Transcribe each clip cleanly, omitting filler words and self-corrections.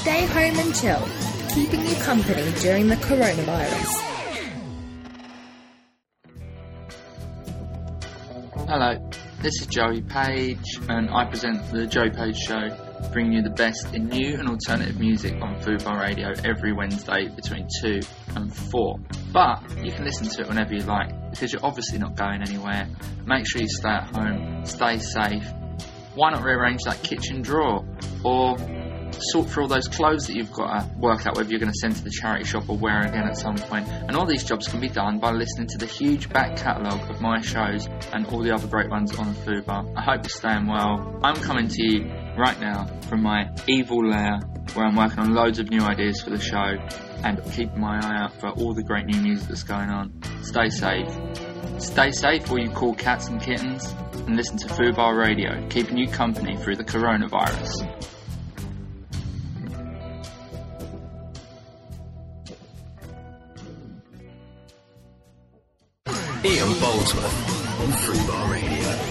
Stay home and chill, keeping you company during the coronavirus. Hello, this is Joey Page, and I present the Joey Page Show, bringing you the best in new and alternative music on Fubar Radio every Wednesday between 2 and 4. But you can listen to it whenever you like, because you're obviously not going anywhere. Make sure you stay at home, stay safe. Why not rearrange that kitchen drawer, or sort through all those clothes that you've got to work out whether you're going to send to the charity shop or wear again at some point. And all these jobs can be done by listening to the huge back catalogue of my shows and all the other great ones on Fubar. I hope you're staying well. I'm coming to you right now from my evil lair, where I'm working on loads of new ideas for the show and keeping my eye out for all the great new music that's going on. Stay safe. Stay safe, all you cool cats and kittens, and listen to Fubar Radio, keeping you company through the coronavirus. Ian Boldsworth on Fubar Radio.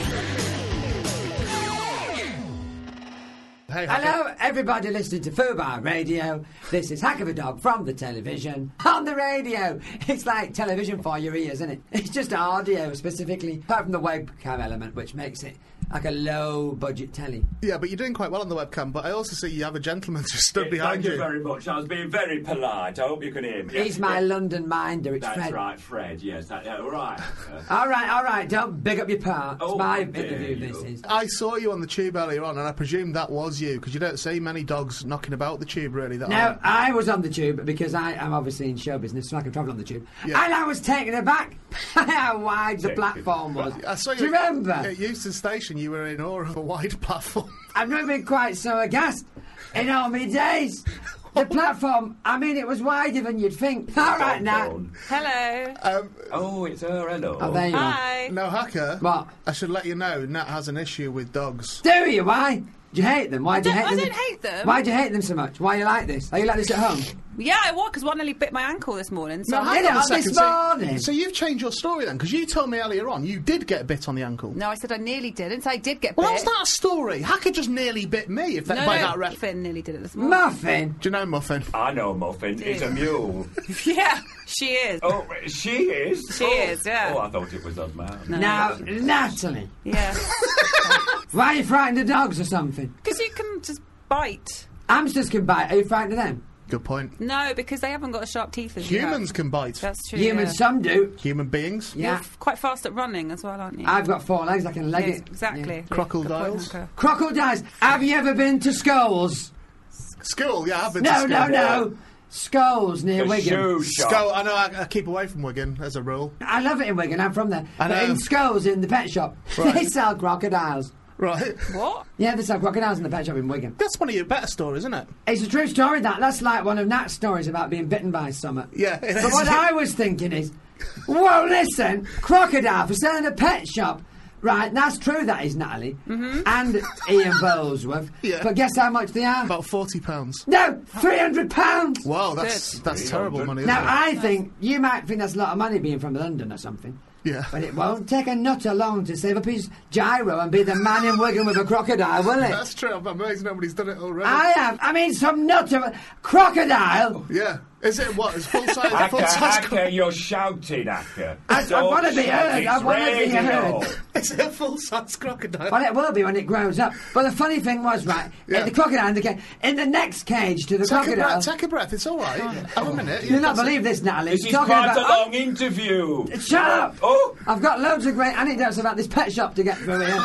Hello, everybody listening to Fubar Radio. This is Hack of a Dog from the television on the radio. It's like television for your ears, isn't it? It's just audio specifically, apart from the webcam element, which makes it like a low-budget telly. Yeah, but you're doing quite well on the webcam, but I also see you have a gentleman just stood behind you. Thank you very much. I was being very polite. I hope you can hear me. He's my London minder. It's That's Fred. right, Fred. Yes, all right. All right. Don't big up your part. It's my interview, this is. I saw you on the tube earlier on, and I presumed that was you, because you don't see many dogs knocking about the tube, really. No, I was on the tube because I am obviously in show business, so I can travel on the tube. Yeah. And I was taken aback by how wide the platform was. I saw you. Do you remember? At Euston Station, you were in awe of a wide platform. I've never been quite so aghast in all my days. The platform, I mean, it was wider than you'd think. All right, Nat. Hello. It's her. Hello. Oh, there you Hi. Now, Hacker, What? I should let you know, Nat has an issue with dogs. Do you? Why? Do you hate them? Why do you hate them? I don't hate them. Why do you hate them so much? Why are you like this? Are you like this at home? Yeah, I was, because one nearly bit my ankle this morning. So No, Did it on this morning? So you've changed your story then, because you told me earlier on you did get bit on the ankle. No, I said I nearly did. I didn't say I did get Well, bit. how's that a story? Hacker just nearly bit me, if that, No, by that ref. Muffin nearly did it this morning. Muffin? Do you know Muffin? I know Muffin. It's a mule. Yeah, she is. Oh, she is? She is, yeah. Oh, I thought it was us, man. No. Now, Natalie, Yeah. why are you frightened of dogs or something? Because you can just bite. Hamsters can bite. Are you frightened of them? Good point. No, because they haven't got as sharp teeth as you have. Humans can bite. That's true. Humans, yeah. some do. Human beings. Yeah. You're quite fast at running as well, aren't you? I've got 4 legs. I can leg Yes, it. exactly. Yeah. Crocodiles? Good point, Crocodiles. Have you ever been to Skulls? School, yeah, I've been to No, school. no. Skulls near The Wigan. shoe shop. Skull, I know, I keep away from Wigan, as a rule. I love it in Wigan. I'm from there. I But know. in Skulls, in the pet shop, Right. they sell crocodiles. Right. What? Yeah, they sell crocodiles in the pet shop in Wigan. That's one of your better stories, isn't it? It's a true story, that. That's like one of Nat's stories about being bitten by something. Yeah, it But is. what I was thinking is, well, listen, crocodile for selling a pet shop. Right, that's true, that is, Natalie. Mm-hmm. And Ian Boldsworth. Yeah. But guess how much they are? About £40. No, £300! Wow, that's terrible money, isn't Now, it? I think, you might think that's a lot of money being from London or something. Yeah. But it won't take a nutter long to save up his gyro and be the man in Wigan with a crocodile, will it? That's true. I'm amazed nobody's done it already. I have. I mean, some nutter... Crocodile? Yeah. Is it what? Is full size? Hacker, you're shouting, Hacker. I wanna be heard, I wanna be heard. Is it a full size crocodile? Well, it will be when it grows up. But the funny thing was, right, Yeah. in the crocodile, in the next cage to the crocodile... Take a breath. It's all right. Have a minute. You'll not believe this, Natalie. This is Talking quite about... a long interview. Shut up! Oh. I've got loads of great anecdotes about this pet shop to get through here.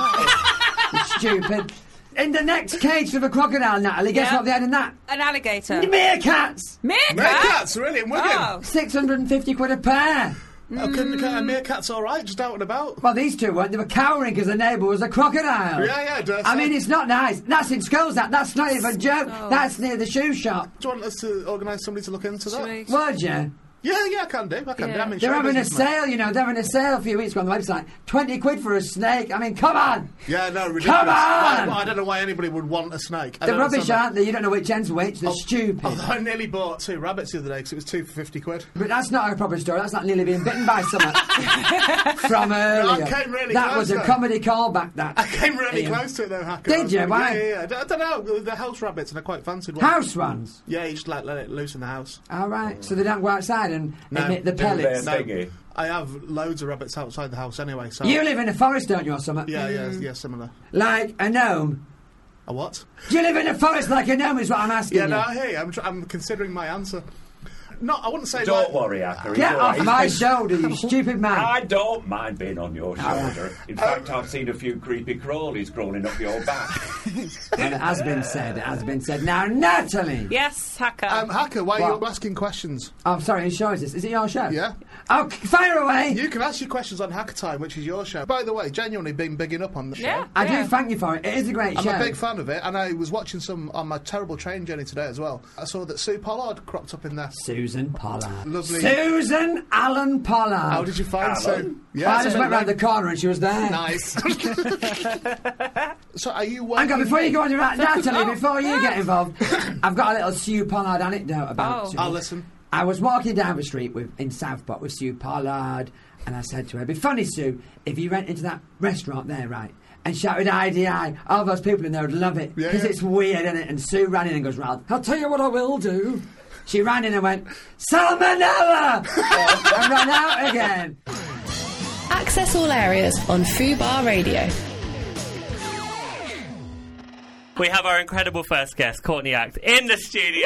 Stupid. In the next cage to the crocodile, Natalie, guess Yeah. what they had in that? An alligator. Meerkats! Meerkats, really, in Wigan. Oh. 650 quid a pair. Meerkats all right, just out and about. Well, these two weren't. They were cowering because the neighbour was a crocodile. Yeah, dare I say. mean, it's not nice. That's in Skulls, that's not even a joke. Skulls. That's near the shoe shop. Do you want us to organise somebody to look into that? Would you? Yeah, I can do. I Yeah. mean, They're show having a business, mate. sale, you know. They're having a sale a few weeks ago on the website. 20 quid for a snake. I mean, come on. Yeah, no, ridiculous. Come on! I don't know why anybody would want a snake. I They're don't rubbish, understand aren't they? You don't know which end's which. They're stupid. I nearly bought 2 rabbits the other day because it was 2 for 50 quid. But that's not a proper story. That's not nearly being bitten by someone from earlier. I came really that close, was a though. comedy callback, that. I came really Ian. close to it though, Hacker. Did I was you? like, Why? Yeah. I don't know. They're house rabbits and I quite fancied one. House ones. Yeah, you just let it loose in the house. All right. So they don't go outside and No. emit the Do pellets. their thingy. I have loads of rabbits outside the house anyway, so... You live in a forest, don't you, or something? Yeah, similar. Like a gnome. A what? Do you live in a forest like a gnome is what I'm asking Yeah, you. no, hey, I'm considering my answer. No, I wouldn't say Don't like... worry, Acker. he's Get all off right. my shoulder, you stupid man. I don't mind being on your shoulder. In fact, I've seen a few creepy crawlies crawling up your back. Well, it has been said. Now, Natalie! Yes, Hacker. Hacker, why are What? you asking questions? Oh, sorry, whose show is this? Is it your show? Yeah. Oh, fire away! You can ask your questions on Hacker Time, which is your show. By the way, genuinely been bigging up on the show. Yeah. I do thank you for it. It is a great I'm show. a big fan of it, and I was watching some on my terrible train journey today as well. I saw that Sue Pollard cropped up in there. Susan Pollard. Lovely. Susan Allen Pollard. How did you find Sue? I just so went round the corner and she was there. Nice. So are you Hang on, working... before you go on, Natalie, before you get involved, I've got a little Sue Pollard anecdote about Sue. I'll listen. I was walking down the street in Southport with Sue Pollard, and I said to her, "It'd be funny, Sue, if you went into that restaurant there, right, and shouted IDI, all those people in there would love it, because it's weird, isn't it?" And Sue ran in and goes, "Well, I'll tell you what I will do." She ran in and went, "Salmonella!" and ran out again. Access all areas on Fubar Radio. We have our incredible first guest, Courtney Act, in the studio.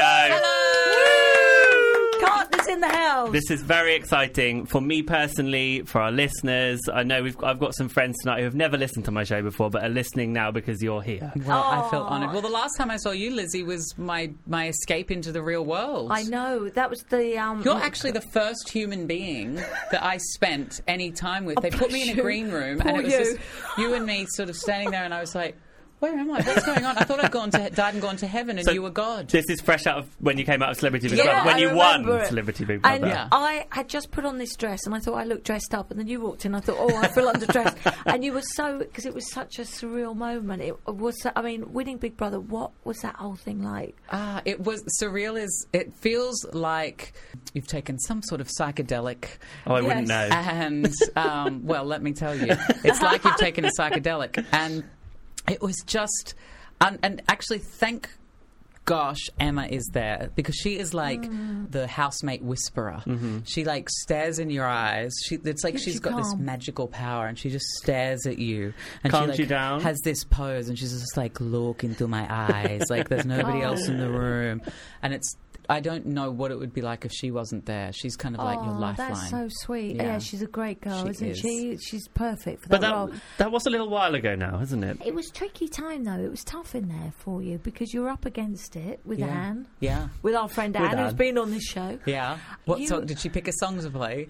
Partners in the house. This is very exciting for me personally, for our listeners. I know I've got some friends tonight who have never listened to my show before, but are listening now because you're here. Well, I feel honoured. Well, the last time I saw you, Lizzie, was my escape into the real world. I know. That was the... You're actually the first human being that I spent any time with. They put me in a green room, and it was just you and me sort of standing there, and I was like, where am I? What's going on? I thought I'd died and gone to heaven, and So you were God. This is fresh out of when you came out of Celebrity Big Yeah, Brother, when I you won remember it. Celebrity Big And Brother. I had just put on this dress, and I thought I looked dressed up. And then you walked in, I thought, oh, I feel underdressed. And you were so... Because it was such a surreal moment. It was... I mean, winning Big Brother, what was that whole thing like? It was surreal. It feels like you've taken some sort of psychedelic. Oh, I wouldn't know. And, well, let me tell you. It's like you've taken a psychedelic. And it was just... And actually, thank gosh Emma is there, because she is like the housemate whisperer. Mm-hmm. She like stares in your eyes. It's like she's got this magical power, and she just stares at you. And Calms she like you down? has this pose, and she's just like, look into my eyes, like there's nobody else in the room. And I don't know what it would be like if she wasn't there. She's kind of like your lifeline. That's so sweet. Yeah, she's a great girl, isn't she? She's perfect for But that role. that was a little while ago now, isn't it? It was a tricky time, though. It was tough in there for you because you were up against it with Anne. Yeah. With our friend Anne, who's been on this show. Yeah. What song? Did she pick a song to play?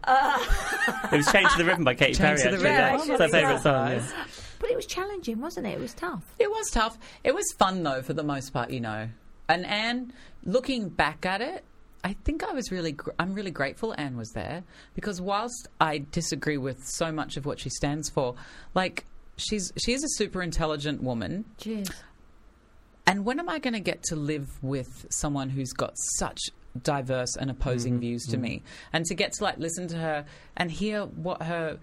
It was Change to the Rhythm by Katy Perry, to the actually. Rhythm. Yeah. It's her favourite song. Yeah. But it was challenging, wasn't it? It was tough. It was tough. It was fun, though, for the most part, you know. And Anne, looking back at it, I think I'm really grateful Anne was there, because whilst I disagree with so much of what she stands for, like she is a super intelligent woman. Cheers. And when am I going to get to live with someone who's got such diverse and opposing views to me, and to get to like listen to her and hear what her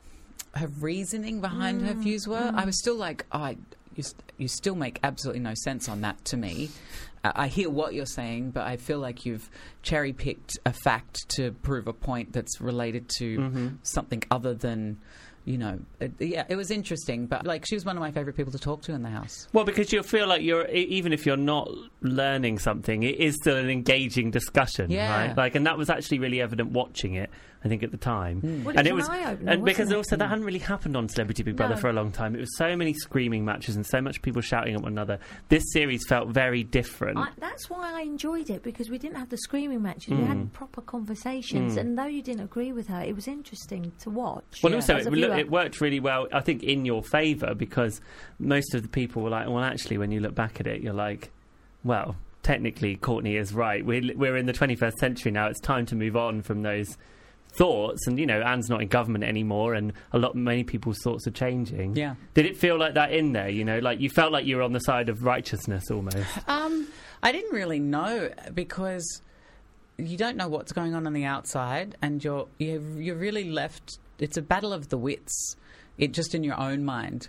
reasoning behind her views were? I was still like, you still make absolutely no sense on that to me. I hear what you're saying, but I feel like you've cherry-picked a fact to prove a point that's related to something other than, you know... it was interesting, but like she was one of my favourite people to talk to in the house. Well, because you feel like even if you're not learning something, it is still an engaging discussion, right? Like, and that was actually really evident watching it, I think, at the time. Well, and it was an eye-opener, and because wasn't it? also that hadn't really happened on Celebrity Big Brother for a long time. It was so many screaming matches and so much people shouting at one another. This series felt very different. That's why I enjoyed it, because we didn't have the screaming matches. We had proper conversations, and though you didn't agree with her, it was interesting to watch. Well, also, as a viewer. it worked really well, I think, in your favour, because most of the people were like, well, actually, when you look back at it, you're like, well, technically Courtney is right. We're in the 21st century now. It's time to move on from those thoughts, and Anne's not in government anymore, and many people's thoughts are changing. Yeah. Did it feel like that in there? Like you felt like you were on the side of righteousness almost. I didn't really know, because you don't know what's going on the outside, and you're really left. It's a battle of the wits, just in your own mind,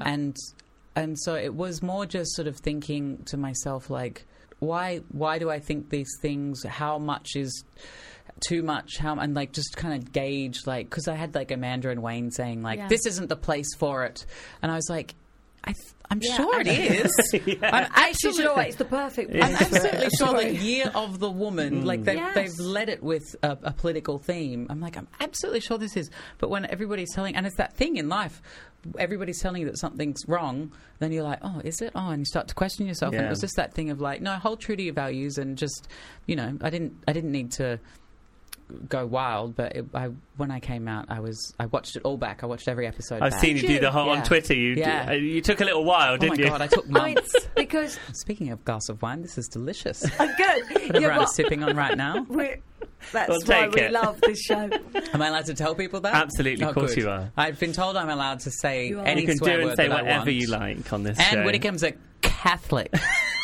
and so it was more just sort of thinking to myself, like, why do I think these things? How much is too much? And like just kind of gauge, like, because I had like Amanda and Wayne saying like, this isn't the place for it, and I was like, I'm sure it is. I'm absolutely sure it's the perfect place. I'm absolutely sure that Year of the Woman, like they've led it with a political theme. I'm absolutely sure this is. But when everybody's telling, and it's that thing in life, everybody's telling you that something's wrong, then you're like, oh, is it? Oh, and you start to question yourself. And it was just that thing of like, no, hold true to your values, and just, I didn't need to go wild, but when I came out, I watched it all back. I watched every episode. I've seen you do the whole on Twitter. You took a little while, didn't you? Oh my god, I took months. Because speaking of glass of wine, this is delicious. Good. Whatever I'm sipping on right now. That's why we love this show. Am I allowed to tell people that? Absolutely, of course you are. I've been told I'm allowed to say any you can swear do and word say that whatever I want. you like on this show. show. And Whittaker's a Catholic.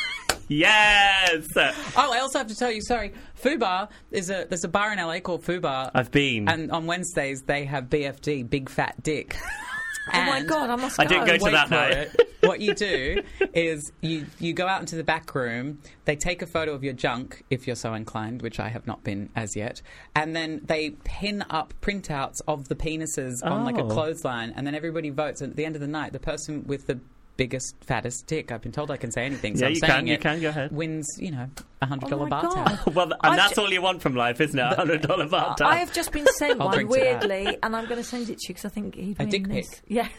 Yes! Oh, I also have to tell you, sorry, Fubar there's a bar in LA called Fubar. I've been. And on Wednesdays they have BFD, Big Fat Dick. Oh my god, I must go. I didn't go to that night. What you do is you go out into the back room, they take a photo of your junk, if you're so inclined, which I have not been as yet, and then they pin up printouts of the penises on like a clothesline, and then everybody votes, and at the end of the night, the person with the biggest, fattest dick, I've been told I can say anything, so I'm saying you can, go ahead. Wins, $100 bar tab. Well, and that's all you want from life, isn't it? $100 bar tab. I have just been sent one, weirdly, and I'm going to send it to you because I think he'd win. A dick this. pic? Yeah.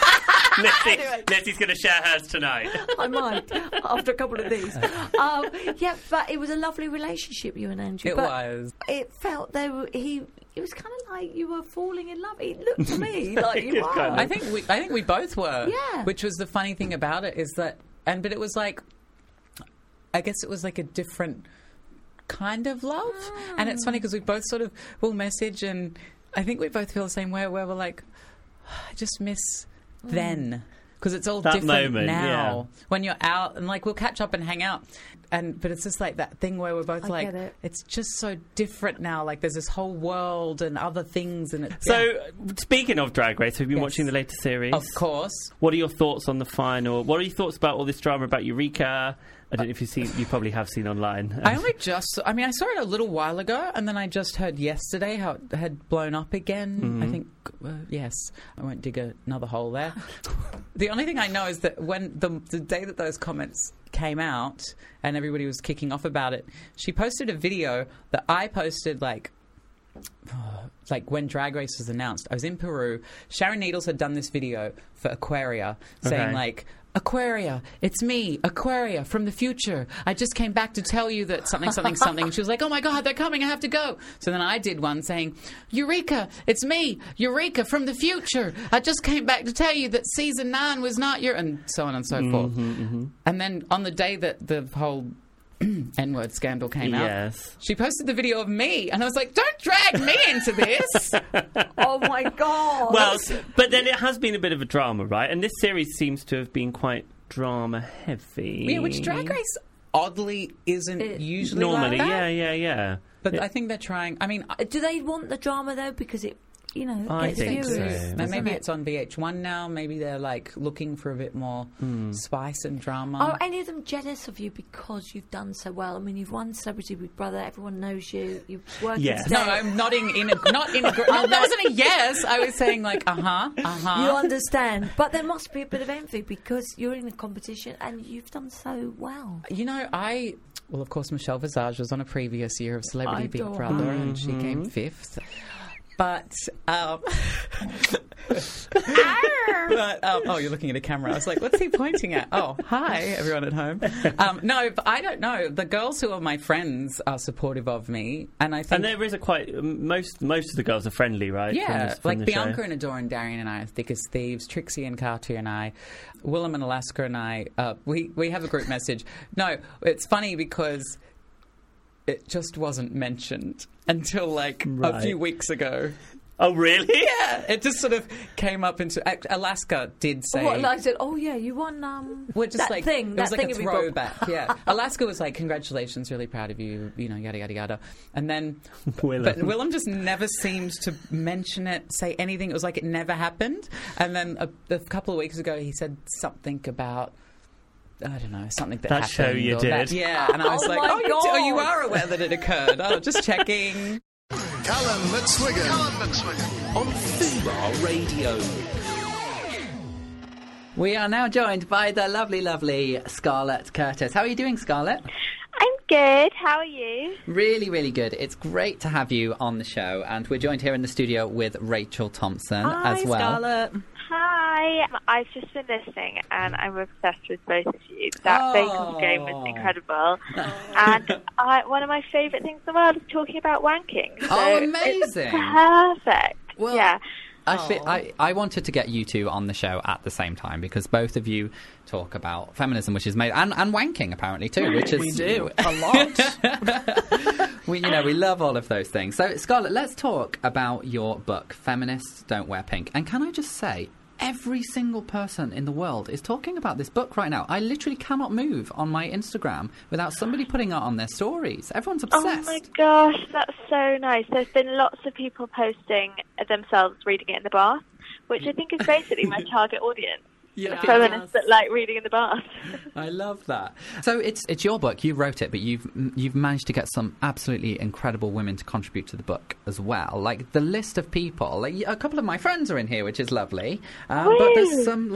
Leslie's going to share hers tonight. I might, after a couple of these. But it was a lovely relationship, you and Andrew. It was. It felt it was kind of like you were falling in love. It looked to me like you were. I think we both were. Yeah. Which was the funny thing about it is that, but it was like, I guess it was like a different kind of love. And it's funny because we both sort of will message, and I think we both feel the same way, where we're like, I just miss then. Because it's all that different moment, now. When you're out, and like we'll catch up and hang out, but it's just like that thing where we're both it's just so different now. Like there's this whole world and other things, and speaking of Drag Race, have you been watching the latest series? Of course. What are your thoughts on the final? What are your thoughts about all this drama about Eureka? I don't know if you probably have seen online. I saw it a little while ago, and then I just heard yesterday how it had blown up again. Mm-hmm. I think, yes. I won't dig another hole there. The only thing I know is that when the day that those comments came out and everybody was kicking off about it, she posted a video that I posted like when Drag Race was announced. I was in Peru. Sharon Needles had done this video for Aquaria saying like, Aquaria, it's me, Aquaria, from the future. I just came back to tell you that something. And she was like, oh my God, they're coming, I have to go. So then I did one saying, Eureka, it's me, Eureka, from the future. I just came back to tell you that season 9 was not your... And so on and so forth. Mm-hmm. And then on the day that the whole N-word scandal came out, she posted the video of me, and I was like, don't drag me into this. Oh my God. Well, but then it has been a bit of a drama, right? And this series seems to have been quite drama heavy. Yeah, which Drag Race oddly isn't usually normally like that. Yeah. But I think they're trying. I mean, do they want the drama though? Because it I think so. Maybe it's on VH1 now. Maybe they're like looking for a bit more spice and drama. Are any of them jealous of you because you've done so well? I mean, you've won Celebrity Big Brother. Everyone knows you. You're working. Yes. No, I'm nodding in a. No, that wasn't a yes. I was saying like, You understand, but there must be a bit of envy because you're in a competition and you've done so well. Well, of course, Michelle Visage was on a previous year of Celebrity Big Brother, and she came 5th. But, oh, you're looking at a camera. I was like, what's he pointing at? Oh, hi, everyone at home. No, but I don't know. The girls who are my friends are supportive of me, and I think... And there is most of the girls are friendly, right? Yeah, from the Bianca show. and Adore and Darian and I are thick as thieves. Trixie and Carty and I, Willem and Alaska and I, we have a group message. No, it's funny because it just wasn't mentioned until a few weeks ago. Oh, really? Yeah, it just sort of came up into... Alaska did say... What, I said, oh, yeah, you won that thing. It was like a in your book. throwback, yeah. Alaska was like, congratulations, really proud of you, yada, yada, yada. And then... Willem just never seemed to mention it, say anything. It was like it never happened. And then a couple of weeks ago, he said something about... I don't know, something that happened. That show you did. Yeah, and I was like, you are aware that it occurred. Oh, just checking. Callum McSwiggan on Fubar Radio. We are now joined by the lovely, lovely Scarlett Curtis. How are you doing, Scarlett? I'm good. How are you? Really, really good. It's great to have you on the show, and we're joined here in the studio with Rachel Thompson as well. Hi, Scarlett. Hi. I've just been listening, and I'm obsessed with both of you. That bacon game was incredible. And one of my favourite things in the world is talking about wanking. So amazing. It's perfect. Well, yeah. I wanted to get you two on the show at the same time because both of you talk about feminism, which is made, and wanking apparently too, which is we do a lot. We love all of those things. So, Scarlett, let's talk about your book, Feminists Don't Wear Pink. And can I just say, every single person in the world is talking about this book right now. I literally cannot move on my Instagram without somebody putting it on their stories. Everyone's obsessed. Oh my gosh, that's so nice. There's been lots of people posting themselves reading it in the bath, which I think is basically my target audience. Yeah, feminists that like reading in the bath. I love that. So it's your book. You wrote it, but you've managed to get some absolutely incredible women to contribute to the book as well. Like the list of people, like a couple of my friends are in here, which is lovely. But there's some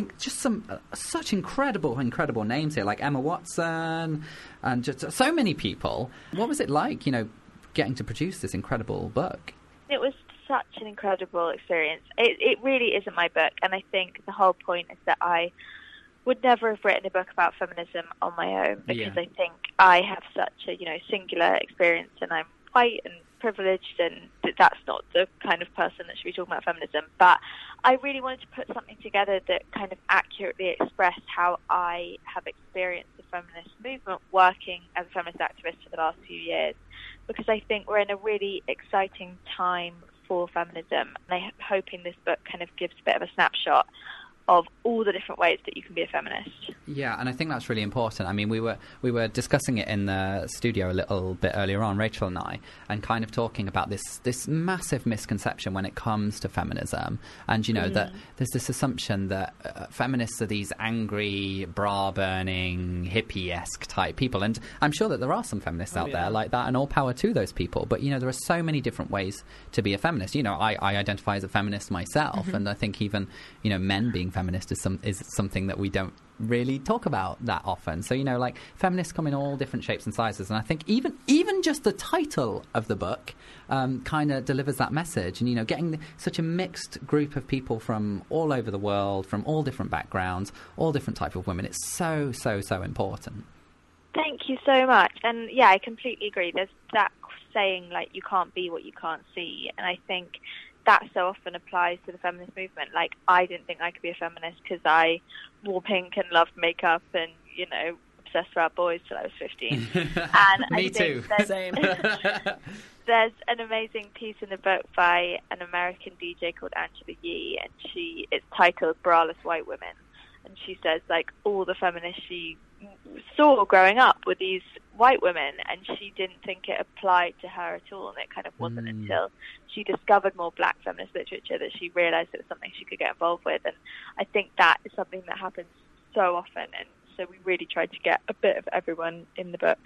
such incredible names here, like Emma Watson, and just so many people. What was it like, getting to produce this incredible book? It was such an incredible experience. It really isn't my book, and I think the whole point is that I would never have written a book about feminism on my own because I think I have such a singular experience, and I'm white and privileged, and that's not the kind of person that should be talking about feminism. But I really wanted to put something together that kind of accurately expressed how I have experienced the feminist movement working as a feminist activist for the last few years, because I think we're in a really exciting time for feminism, and I'm hoping this book kind of gives a bit of a snapshot of all the different ways that you can be a feminist. Yeah, and I think that's really important. I mean, we were discussing it in the studio a little bit earlier on, Rachel and I, and kind of talking about this massive misconception when it comes to feminism, and that there's this assumption that feminists are these angry, bra-burning, hippie-esque type people, and I'm sure that there are some feminists out there like that, and all power to those people, but there are so many different ways to be a feminist. I identify as a feminist myself, and I think even men being feminist is something that we don't really talk about that often. So feminists come in all different shapes and sizes, and I think even just the title of the book kind of delivers that message. And getting such a mixed group of people from all over the world, from all different backgrounds, all different types of women, it's so important. Thank you so much. And yeah, I completely agree. There's that saying, you can't be what you can't see, and I think that so often applies to the feminist movement. I didn't think I could be a feminist because I wore pink and loved makeup and, obsessed about boys till I was 15. And Me too. Same. There's an amazing piece in the book by an American DJ called Angela Yee, and it's titled Braless White Women. And she says, all the feminists she saw growing up were these white women, and she didn't think it applied to her at all, and it kind of wasn't until she discovered more black feminist literature that she realised it was something she could get involved with. And I think that is something that happens so often, and so we really tried to get a bit of everyone in the book.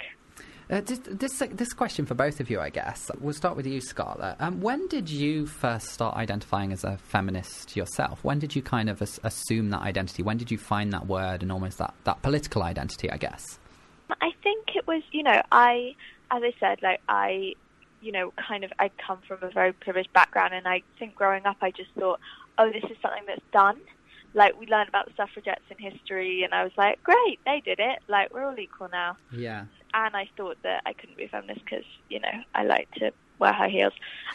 This question for both of you, I guess. We'll start with you, Scarlett. When did you first start identifying as a feminist yourself? When did you kind of assume that identity? When did you find that word and almost that political identity, I guess? I think it was, as I said, I I come from a very privileged background, and I think growing up I just thought, oh, this is something that's done. Like, we learned about the suffragettes in history, and I was like, great, they did it. Like, we're all equal now. Yeah. And I thought that I couldn't be a feminist because, I like to wear high heels.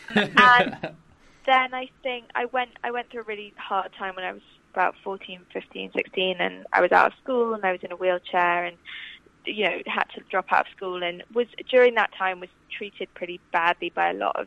And then I think I went through a really hard time when I was about 14, 15, 16, and I was out of school, and I was in a wheelchair, and, had to drop out of school, and during that time was treated pretty badly by a lot of,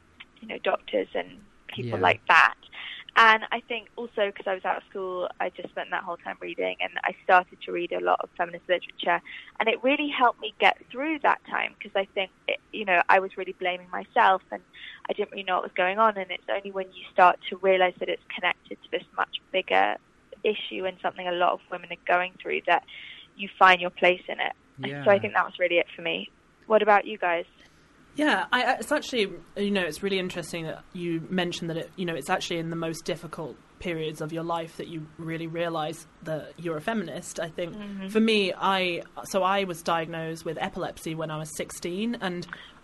doctors and people like that. And I think also because I was out of school, I just spent that whole time reading, and I started to read a lot of feminist literature, and it really helped me get through that time, because I think, I was really blaming myself, and I didn't really know what was going on, and it's only when you start to realise that it's connected to this much bigger issue and something a lot of women are going through that you find your place in it. Yeah. So I think that was really it for me. What about you guys? Yeah, it's actually, it's really interesting that you mentioned that it's actually in the most difficult periods of your life that you really realise that you're a feminist. I think for me, I was diagnosed with epilepsy when I was 16, and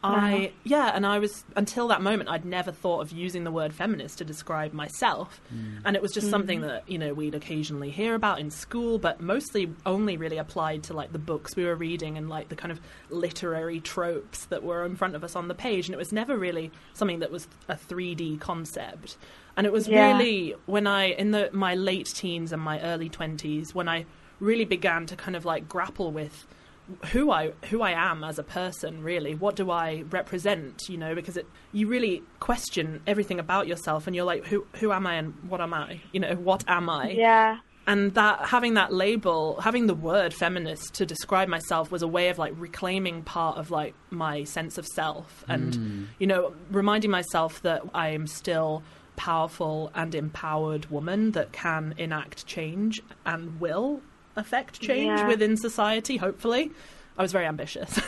I was, until that moment, I'd never thought of using the word feminist to describe myself. And it was just something that, we'd occasionally hear about in school, but mostly only really applied to, like, the books we were reading and, like, the kind of literary tropes that were in front of us on the page. And it was never really something that was a 3D concept. And it was really when my late teens and my early 20s, when I really began to kind of, like, grapple with who I am as a person, really. What do I represent, because you really question everything about yourself, and you're like, who am I and what am I? What am I? Yeah. And that having that label, having the word feminist to describe myself was a way of, like, reclaiming part of, like, my sense of self, and reminding myself that I am still powerful and empowered woman that can enact change and will affect change within society, hopefully. I was very ambitious.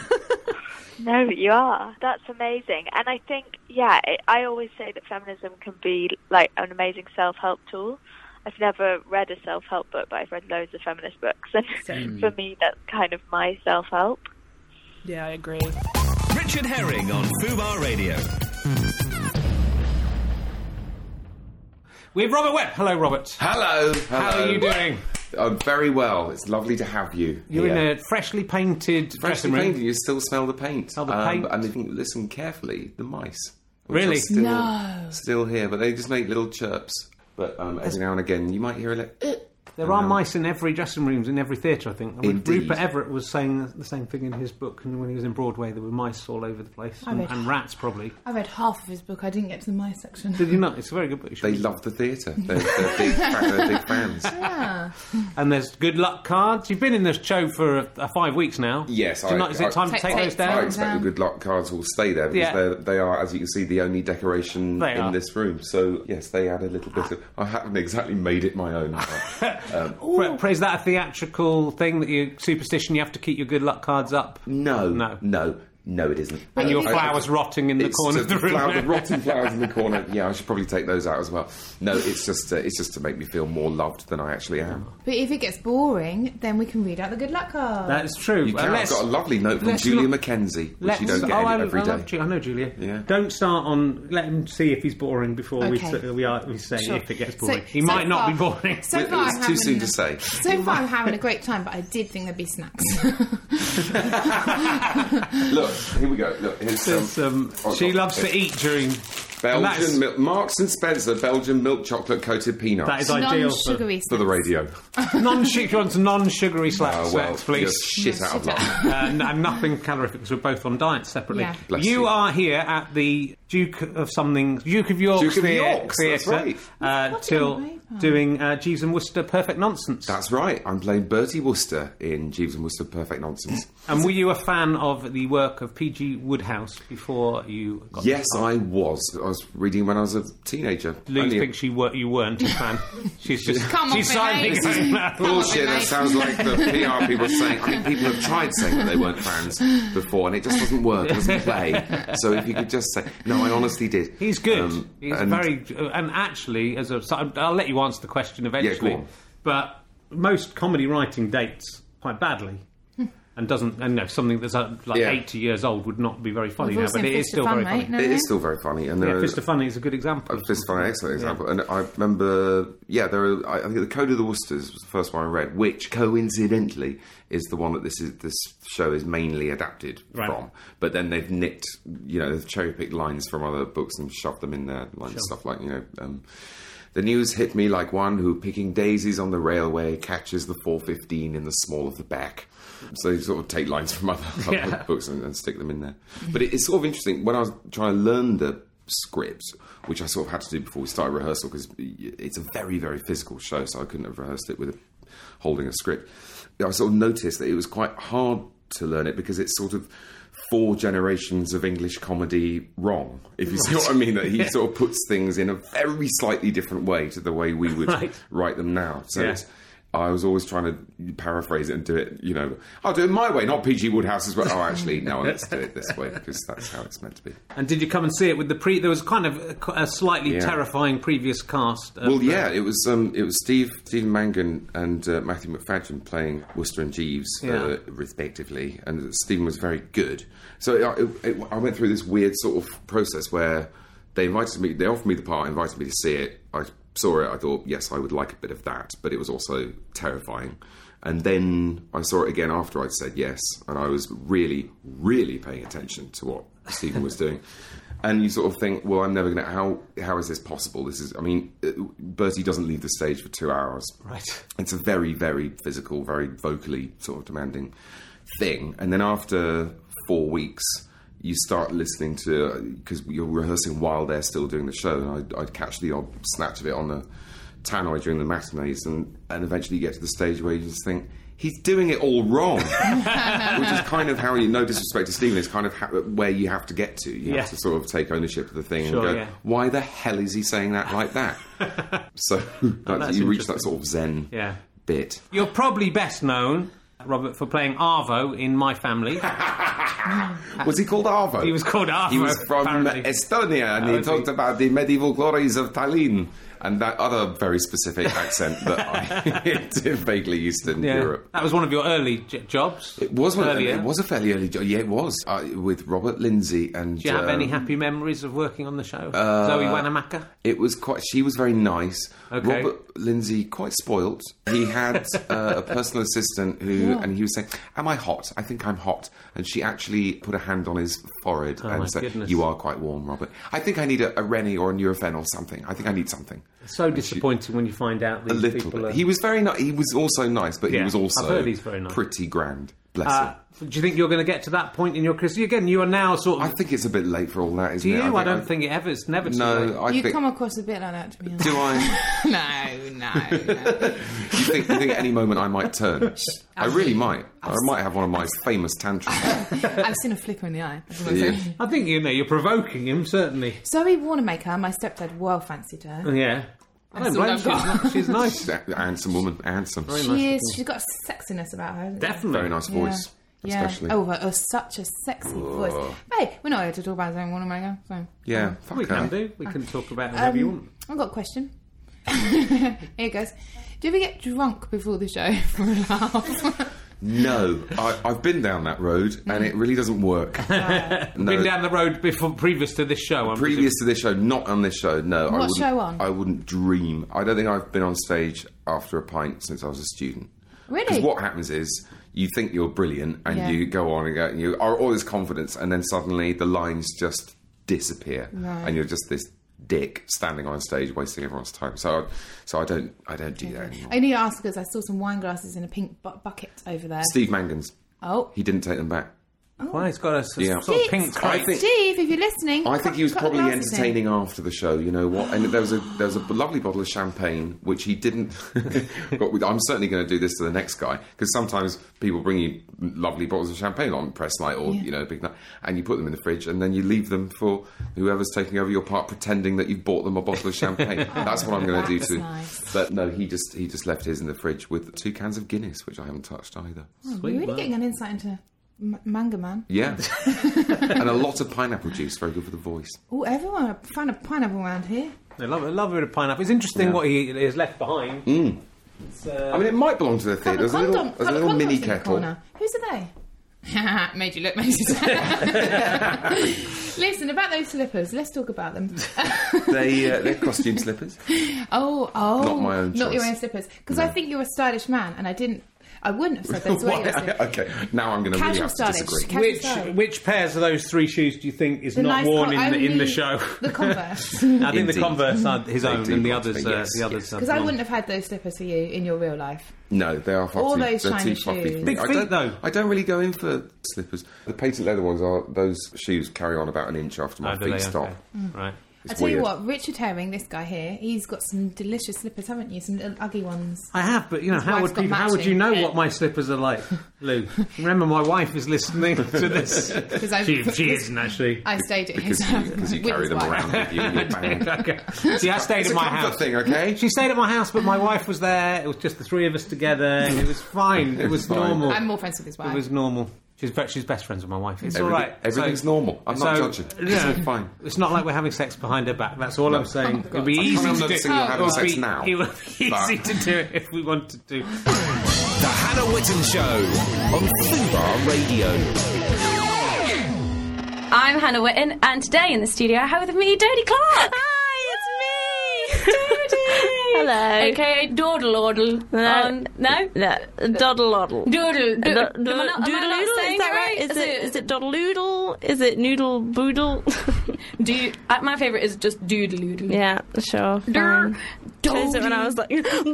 No, you are. That's amazing. And I think, I always say that feminism can be, like, an amazing self-help tool. I've never read a self-help book, but I've read loads of feminist books, and for me, that's kind of my self-help. Yeah, I agree. Richard Herring on Fubar Radio. We have Robert Webb. Hello, Robert. Hello. How are you doing? I'm very well. It's lovely to have you. You're in a freshly painted dressing room. Painted. You still smell the paint. Smell the paint. And if you listen carefully, the mice. Really? Still here, but they just make little chirps. But every now and again, you might hear a little... There are mice in every dressing rooms, in every theatre, I think. Rupert Everett was saying the same thing in his book, and when he was in Broadway, there were mice all over the place, and rats, probably. I read half of his book. I didn't get to the mice section. Did you not? It's a very good book. They love the theatre. They're big fans. Yeah. And there's good luck cards. You've been in this show for 5 weeks now. Yes. Is it time to take those down? I expect the good luck cards will stay there, because they are, as you can see, the only decoration in this room. So, yes, they add a little bit of... I haven't exactly made it my own. Is that a theatrical thing, that you superstition you have to keep your good luck cards up? No, it isn't. And your flowers rotting in the corner of the room. The rotten flowers in the corner. Yeah, I should probably take those out as well. No, it's just to make me feel more loved than I actually am. But if it gets boring, then we can read out the good luck card. That's true. You can. I've got a lovely note from Julia Mackenzie, which you don't get every day. I know Julia. Yeah. Don't start on... Let him see if he's boring before we say if it gets boring. He might not be boring. It's too soon to say. So far I'm having a great time, but I did think there'd be snacks. Look, here we go. Look, here's some... she loves to eat during... Belgian milk, Marks and Spencer Belgian milk chocolate coated peanuts. That is ideal for the radio. non-sugary snacks, please. Shit out of luck. And nothing calorific, because we're both on diets separately. Yeah. You are here at the Duke of York's Theatre, right. till doing Jeeves and Wooster Perfect Nonsense. That's right. I'm playing Bertie Wooster in Jeeves and Wooster Perfect Nonsense. And were you a fan of the work of P.G. Wodehouse before you got... Yes, I was. I was reading when I was a teenager. Lou thinks you weren't a fan. She's just... She's signing bullshit. That sounds like the PR people saying... I mean, people have tried saying that they weren't fans before, and it just doesn't work. It doesn't play. So if you could just say... No, I honestly did. He's good. He's very... And actually, I'll let you answer the question eventually. Yeah, go on. But most comedy writing dates quite badly. and doesn't, and something that's like 80 years old would not be very funny now, but it is still very funny. It is still very funny, and Fist of Funny is a good example. Fist of Funny, excellent example. And I remember, I think the Code of the Woosters was the first one I read, which coincidentally is the one that this show is mainly adapted from. But then they've nicked, they've cherry-picked lines from other books and shoved them in there, stuff like, the news hit me like one who, picking daisies on the railway, catches the 4:15 in the small of the back. So you sort of take lines from other books and stick them in there. But it's sort of interesting, when I was trying to learn the scripts, which I sort of had to do before we started rehearsal, because it's a very, very physical show, so I couldn't have rehearsed it with holding a script. I sort of noticed that it was quite hard to learn it, because it's sort of 4 generations of English comedy wrong, if you see what I mean. That he sort of puts things in a very slightly different way to the way we would write them now. So I was always trying to paraphrase it and do it, I'll do it my way, not P.G. Woodhouse's way. Oh, actually, no, let's do it this way, because that's how it's meant to be. And did you come and see it with there was kind of a slightly terrifying previous cast. It was Stephen Mangan and Matthew McFadden playing Wooster and Jeeves, respectively, and Stephen was very good. So I went through this weird sort of process where they offered me the part, invited me to see it. I saw it, I thought, yes, I would like a bit of that, but it was also terrifying. And then I saw it again after I'd said yes, and I was really, really paying attention to what Stephen was doing. And you sort of think, well, I'm never going to... How is this possible? Bertie doesn't leave the stage for 2 hours. Right. It's a very, very physical, very vocally sort of demanding thing. And then after 4 weeks, you start listening to... Because you're rehearsing while they're still doing the show, and I'd catch the odd snatch of it on the tannoy during the matinees, and eventually you get to the stage where you just think, he's doing it all wrong. Which is kind of how no disrespect to Stephen, is kind of where you have to get to. You have to sort of take ownership of the thing and go, why the hell is he saying that like that? So you reach that sort of zen bit. You're probably best known, Robert, for playing Arvo in My Family. Was he called Arvo? He was called Arvo. He was from Estonia, and he talked about the medieval glories of Tallinn. And that other very specific accent that I did vaguely Eastern Europe. That was one of your early jobs. It was It was a fairly early job. Yeah, it was with Robert Lindsay. And do you have any happy memories of working on the show? Zoe Wanamaker. It was she was very nice. Okay. Robert Lindsay, quite spoilt. He had a personal assistant and he was saying, "Am I hot? I think I'm hot." And she actually put a hand on his forehead and said, goodness. "You are quite warm, Robert. I think I need a Rennie or a Nurofen or something. I think I need something." It's so disappointing when you find out these people are... He was very nice. He was also nice, but he was also I've heard he's very nice. Pretty grand. Bless him. Do you think you're going to get to that point in your career? Again, you are now sort of... I think it's a bit late for all that, isn't it? Do you? I don't think it ever... It's never too late. You come across a bit like that, to be honest. Do I? No. You think at any moment I might turn? I really might. I might have one of my famous tantrums. I've seen a flicker in the eye. I think, you're provoking him, certainly. Zoe Wanamaker, my stepdad, well fancied her. Yeah. I don't blame she's nice. Handsome woman. Handsome. She's got a sexiness about her. Definitely. Very nice voice. Yeah. Especially. Such a sexy voice. Hey, we're not here to talk about Zoe Wanamaker, so... Yeah, we can do. We can talk about whatever you want. I've got a question. Here it goes. Do you ever get drunk before the show for a laugh? No, I've been down that road and it really doesn't work. No. Been down the road previous to this show? Previous to this show, not on this show, no. What show on? I wouldn't dream. I don't think I've been on stage after a pint since I was a student. Really? Because what happens is, you think you're brilliant and you go on and you are all this confidence, and then suddenly the lines just disappear. Right. And you're just this dick standing on stage wasting everyone's time. So I don't do that anymore. I need to ask because I saw some wine glasses in a pink bucket over there. Steve Mangan's. Oh. He didn't take them back. Well, he's got a sort of pink crate. Steve, if you're listening, I think he was probably entertaining after the show. You know what? And there was a lovely bottle of champagne which he didn't. I'm certainly going to do this to the next guy, because sometimes people bring you lovely bottles of champagne on press night or big night, and you put them in the fridge and then you leave them for whoever's taking over your part, pretending that you've bought them a bottle of champagne. That's what I'm going to do too. Nice. But no, he just left his in the fridge with 2 cans of Guinness, which I haven't touched either. Oh, you're really getting an insight into Manga Man. Yeah. And a lot of pineapple juice, very good for the voice. Oh, everyone a fan of pineapple around here. They love a bit of pineapple. It's interesting what he has left behind. I mean, it might belong to the theatre. There's a little mini kettle. Who's are they? Made you look, Moses. Listen, about those slippers, let's talk about them. They're costume slippers. Oh. Not my own choice. Not your own slippers. Because I think you're a stylish man, and I wouldn't have said those way. Okay, now I'm going to really have to disagree. Which pairs of those 3 shoes do you think is not worn in the show? The Converse. I think the Converse are his own, and the others. Because I wouldn't have had those slippers for you in your real life. No, they are far all too, those they're shiny too fluffy shoes. for me. Big feet, though. I don't really go in for slippers. The patent leather ones those shoes carry on about an inch after my feet stop. Okay. Right. I tell you what, Richard Herring, this guy here, he's got some delicious slippers, haven't you? Some little Uggy ones. I have, but how would you know what my slippers are like, Lou? Remember, my wife is listening to this. She isn't actually. I stayed at his house because you carry them around with you in your bag. Okay. See, I stayed at my house. Thing, okay? She stayed at my house, but my wife was there. It was just the 3 of us together. It was fine. It was normal. I'm more friends with his wife. It was normal. She's best friends with my wife. It's all right. Everything's normal. I'm not judging. It's fine. It's not like we're having sex behind her back. That's all I'm saying. It'd be easy to do. You're having sex now. It would be easy to do it if we wanted to. The Hannah Witten Show on Fubar Radio. I'm Hannah Witten, and today in the studio I have with me Dodie Clark. Hi, it's me, Dodie. Hello. AKA Dawdle Ordle. No, Doddle Oddle. Doodle. Doodle. Is that right? Is it Doddle Oodle? Is it Noodle Boodle? My favourite is just Doodle Oodle. Yeah, sure. I chose it when I was like,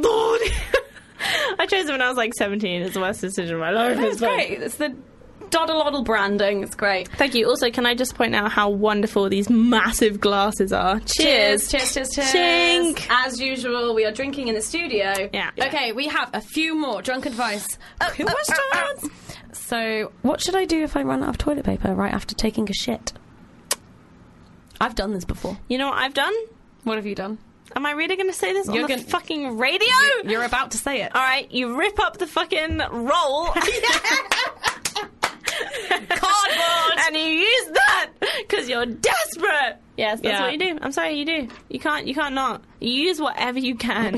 I chose it when I was like 17. It's the worst decision of my life. It's great. It's the Doddle Oddle branding. It's great. Thank you. Also, can I just point out how wonderful these massive glasses are? Cheers. Cheers. Chink. As usual, we are drinking in the studio. Yeah. Okay, we have a few more drunk advice questions. So, what should I do if I run out of toilet paper right after taking a shit? I've done this before. You know what I've done? What have you done? Am I really going to say this on the fucking radio? You're about to say it. All right, you rip up the fucking roll. Cardboard, and you use that because you're desperate. Yes, that's what you do. I'm sorry, you do. You can't not. You use whatever you can.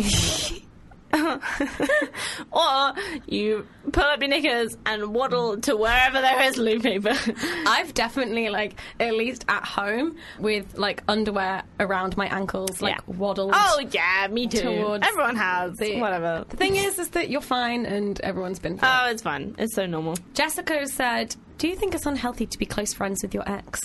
Or you pull up your knickers and waddle to wherever there is loo paper. I've definitely, at least at home, with, underwear around my ankles, waddled. Oh, yeah, me too. Everyone has. Whatever. The thing is that you're fine and everyone's been fine. Oh, it's fine. It's so normal. Jessica said, do you think it's unhealthy to be close friends with your ex?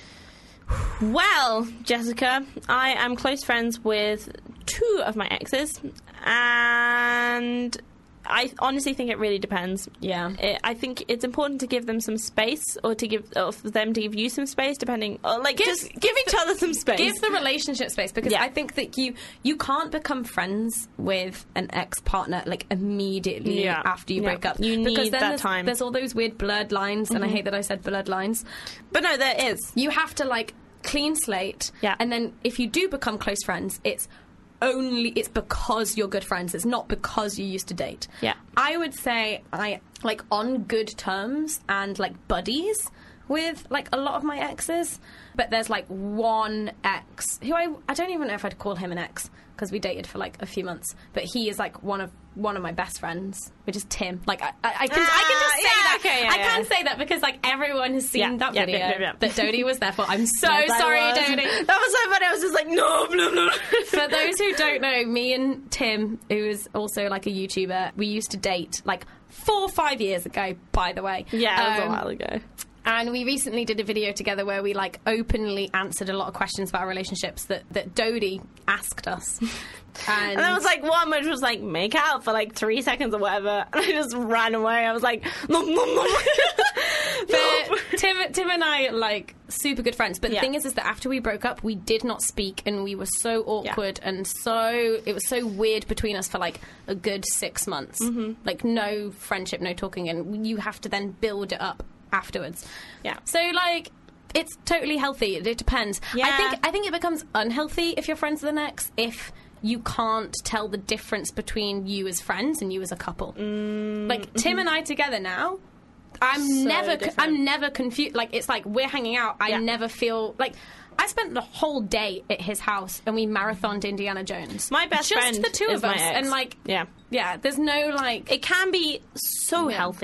Well, Jessica, I am close friends with 2 of my exes, and I honestly think it really depends. Yeah. I think it's important to give them some space, or for them to give you some space, depending. Or just give each other some space. Give the relationship space, because I think that you can't become friends with an ex-partner immediately after you break up. You need that time. There's all those weird blurred lines, and I hate that I said blurred lines. But no, there is. You have to clean slate, and then if you do become close friends, it's because you're good friends. It's not because you used to date. Yeah. I would say I on good terms and buddies with a lot of my exes, but there's one ex who I don't even know if I'd call him an ex, because we dated for a few months, but he is one of my best friends, which is Tim. I can just say that. Okay, I can say that because everyone has seen that video that Dodie was there for. I'm so sorry, Dodie. That was so funny. I was just no, blah, blah. For those who don't know, me and Tim, who is also a YouTuber, we used to date 4 or 5 years ago, by the way. Yeah, it was a while ago. And we recently did a video together where we openly answered a lot of questions about our relationships that Dodie asked us. And there was one which was make out for 3 seconds or whatever, and I just ran away. I was like, no. But Tim and I super good friends. But the thing is that after we broke up, we did not speak, and we were so awkward and it was so weird between us for a good 6 months. Mm-hmm. No friendship, no talking, and you have to then build it up afterwards. Yeah. So it's totally healthy. It depends. Yeah. I think it becomes unhealthy if you're friends with an ex if you can't tell the difference between you as friends and you as a couple. Tim and I together now, I'm never confused. It's we're hanging out. I never feel I spent the whole day at his house and we marathoned Indiana Jones. My best friend just the 2 is of us, my ex. and yeah, there's no It can be so healthy.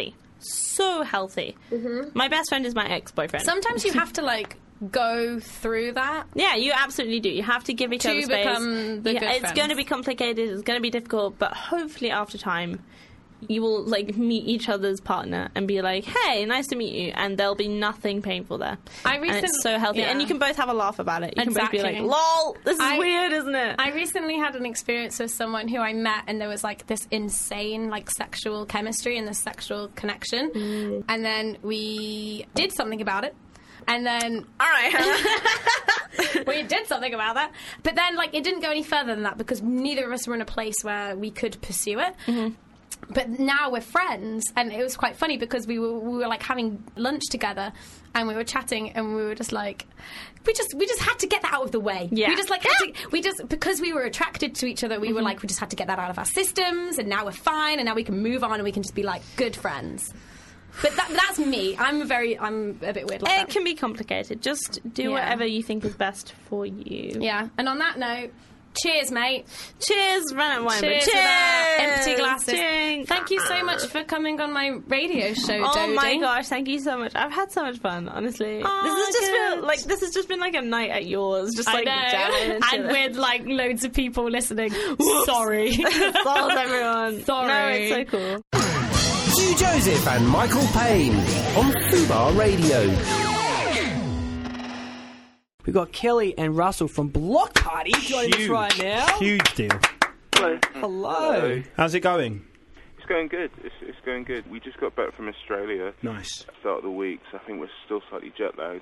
so healthy. My best friend is my ex-boyfriend. Sometimes you have to, like, go through that. Yeah, you absolutely do. You have to give each other space. Become the good It's friends. going to be complicated, it's going to be difficult, but hopefully after time you will like meet each other's partner and be like, hey, nice to meet you, and there'll be nothing painful there. And it's so healthy, and you can both have a laugh about it. You can both be like, lol, this is weird, isn't it? I recently had an experience with someone who I met, and there was like this insane like sexual chemistry and this sexual connection, and then we did something about it. And then, all right, we did something about that. But then, like, it didn't go any further than that because neither of us were in a place where we could pursue it. But now we're friends, and it was quite funny because we were like having lunch together, and we were chatting, and we were just like, we just had to get that out of the way. Yeah. We just like had to, because we were attracted to each other, we were like, we just had to get that out of our systems, and now we're fine, and now we can move on, and we can just be like good friends. But that's me. I'm a bit weird like that. It can be complicated. Just do whatever you think is best for you. Yeah. And on that note, cheers, mate. Cheers, run out wine. Cheers. Empty glasses. Cheers. Thank you so much for coming on my radio show, Oh Jodie. my gosh, thank you so much. I've had so much fun, honestly. This has just been like a night at yours, just like jamming and with like loads of people listening. Sorry. Sorry, everyone. Sorry. No, it's so cool. Hugh Joseph and Michael Payne on Fubar Radio. We've got Kelly and Russell from Block Party joining us right now. Huge deal. Hello. How's it going? It's going good. It's going good. We just got back from Australia. Nice. At the start of the week, so I think we're still slightly jet lagged.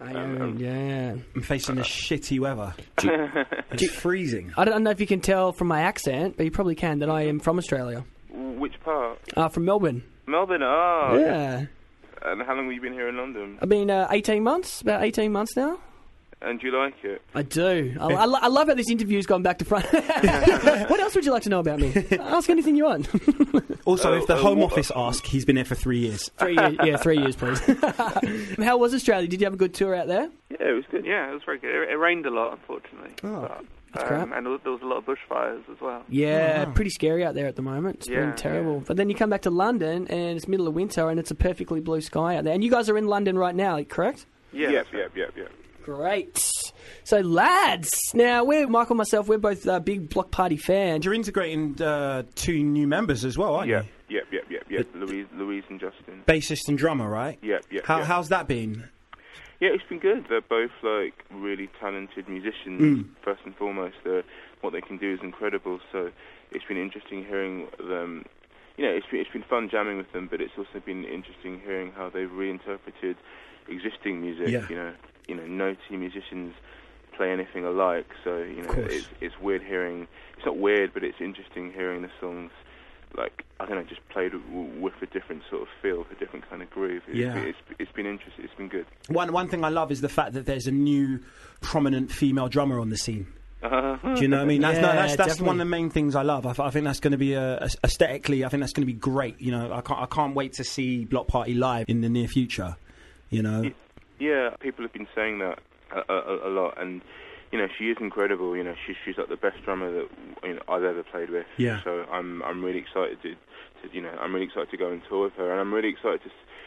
Yeah. I'm facing the shitty weather. It's freezing. I don't know if you can tell from my accent, but you probably can that I am from Australia. Which part? From Melbourne. Melbourne, oh. Yeah. And how long have you been here in London? I've been 18 months, about 18 months now. And do you like it? I do. I love how this interview's gone back to front. What else would you like to know about me? Ask anything you want. Also, if the Home Office ask, he's been here for 3 years. 3 years, yeah, 3 years, please. How was Australia? Did you have a good tour out there? Yeah, it was good. Yeah, it was very good. It rained a lot, unfortunately. Oh, but, and there was a lot of bushfires as well. Yeah, pretty scary out there at the moment. It's been terrible. But then you come back to London, and it's middle of winter, and it's a perfectly blue sky out there. And you guys are in London right now, correct? Yeah. Yep. Great. So, lads, now Michael and myself, we're both big Block Party fans. You're integrating 2 new members as well, aren't you? Yep. Louise and Justin. Bassist and drummer, right? Yep. How's that been? Yeah, it's been good. They're both like really talented musicians. First and foremost, what they can do is incredible. So it's been interesting hearing them. You know, it's been fun jamming with them, but it's also been interesting hearing how they've reinterpreted existing music. Yeah. You know, no two musicians play anything alike. So it's weird hearing. It's not weird, but it's interesting hearing the songs. Like, I don't know, just played with a different sort of feel, a different kind of groove. It's been interesting. It's been good. One thing I love is the fact that there's a new prominent female drummer on the scene. Do you know what I mean? That's one of the main things I love. I think that's going to be aesthetically. I think that's going to be great. You know, I can't wait to see Block Party live in the near future. You know. Yeah, people have been saying that a lot, and you know, she is incredible. You know, she's like the best drummer that I've ever played with. Yeah. So I'm really excited I'm really excited to go and tour with her, and I'm really excited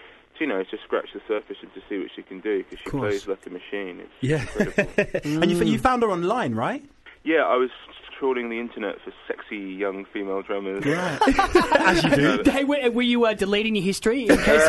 to scratch the surface and to see what she can do, because she plays like a machine. It's incredible. And you found her online, right? Yeah, I was trawling the internet for sexy young female drummers. Right. As you do. Hey, were you deleting your history in case?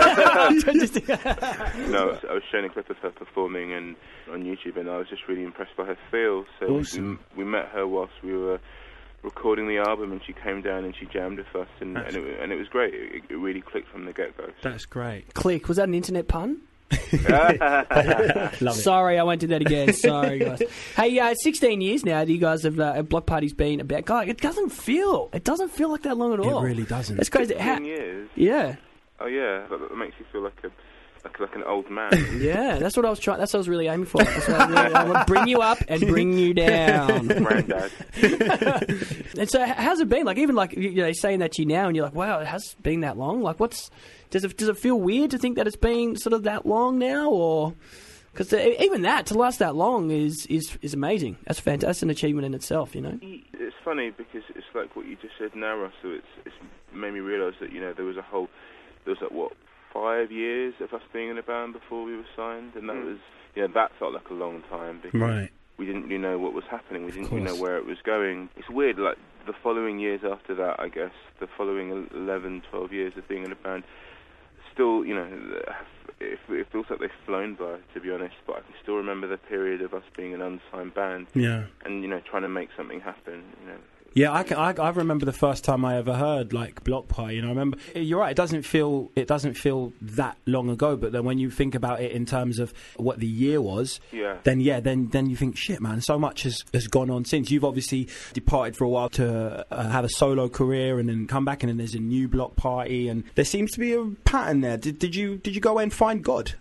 No, I was showing a clip of her performing on YouTube, and I was just really impressed by her feel. So awesome. we met her whilst we were recording the album, and she came down and she jammed with us, and it was great. It really clicked from the get-go. That's great. Click. Was that an internet pun? Love it. Sorry, I won't do that again. Sorry, guys. Hey, 16 years now. You guys have Block Party's been about. God, it doesn't feel like that long at all. It really doesn't. It's crazy. 16 years. Yeah. Oh yeah, that makes you feel like an old man. Yeah, that's what I was trying. That's what I was really aiming for. That's what I want to bring you up and bring you down. Granddad. And so, how's it been? Like, even like saying that to you now, and you're like, wow, it has been that long. Like, does it feel weird to think that it's been sort of that long now, or because even that to last that long is amazing. That's fantastic. That's an achievement in itself, you know. It's funny because it's like what you just said now, Russell. It's made me realise that there was like 5 years of us being in a band before we were signed, and that felt like a long time because we didn't really know what was happening. We didn't really know where it was going. It's weird, like the following years after that, I guess, the following 11, 12 years of being in a band, still, it feels like they've flown by, to be honest, but I can still remember the period of us being an unsigned band and, trying to make something happen, Yeah, I remember the first time I ever heard like Block Party. I remember. You're right. It doesn't feel that long ago. But then when you think about it in terms of what the year was, then you think, shit, man. So much has gone on since. You've obviously departed for a while to have a solo career and then come back, and then there's a new Block Party, and there seems to be a pattern there. Did you go away and find God?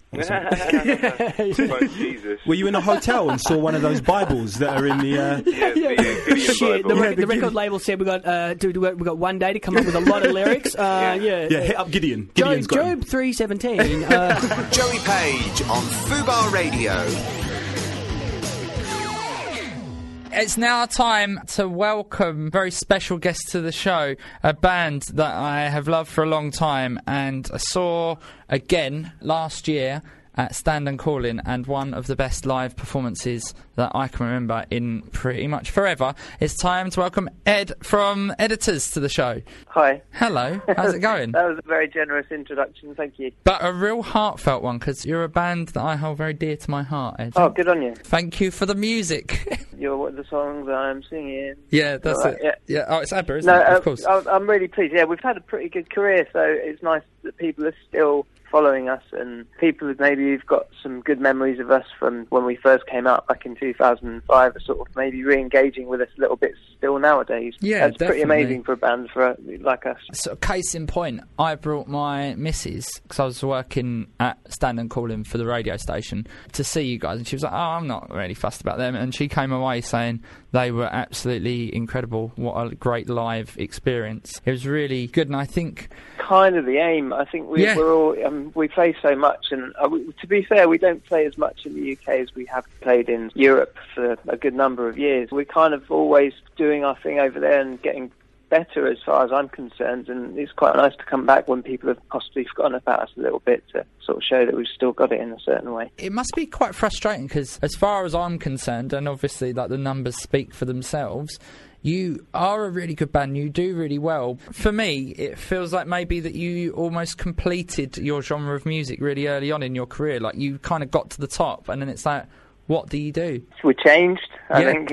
Jesus. Were you in a hotel and saw one of those Bibles that are in the? The record label said we got one day to come up with a lot of lyrics. Hit up Gideon. Gideon's got Job 3:17. Joey Page on Fubar Radio. It's now time to welcome a very special guest to the show, a band that I have loved for a long time and I saw again last year at Stand and Call-In, and one of the best live performances that I can remember in pretty much forever. It's time to welcome Ed from Editors to the show. Hi. Hello. How's it going? That was a very generous introduction, thank you. But a real heartfelt one, because you're a band that I hold very dear to my heart, Ed. Oh, good on you. Thank you for the music. You're one of the songs I'm singing. Yeah, that's right, it. Yeah. Oh, it's ABBA, isn't it? Of course. I'm really pleased. Yeah, we've had a pretty good career, so it's nice that people are still following us, and people who've got some good memories of us from when we first came out back in 2005 are sort of maybe re-engaging with us a little bit still nowadays. Yeah, that's pretty amazing for a band like us. So, case in point, I brought my missus, because I was working at Stand and Call-In for the radio station, to see you guys, and she was like, I'm not really fussed about them, and she came away saying they were absolutely incredible. What a great live experience. It was really good, and I think kind of the aim. I think we're all we play so much, and to be fair, we don't play as much in the UK as we have played in Europe for a good number of years. We're kind of always doing our thing over there and getting better as far as I'm concerned, and it's quite nice to come back when people have possibly forgotten about us a little bit to sort of show that we've still got it in a certain way. It must be quite frustrating, because as far as I'm concerned, and obviously like the numbers speak for themselves, you are a really good band, you do really well. For me, it feels like maybe that you almost completed your genre of music really early on in your career. Like, you kind of got to the top, and then it's like, what do you do? We changed. I think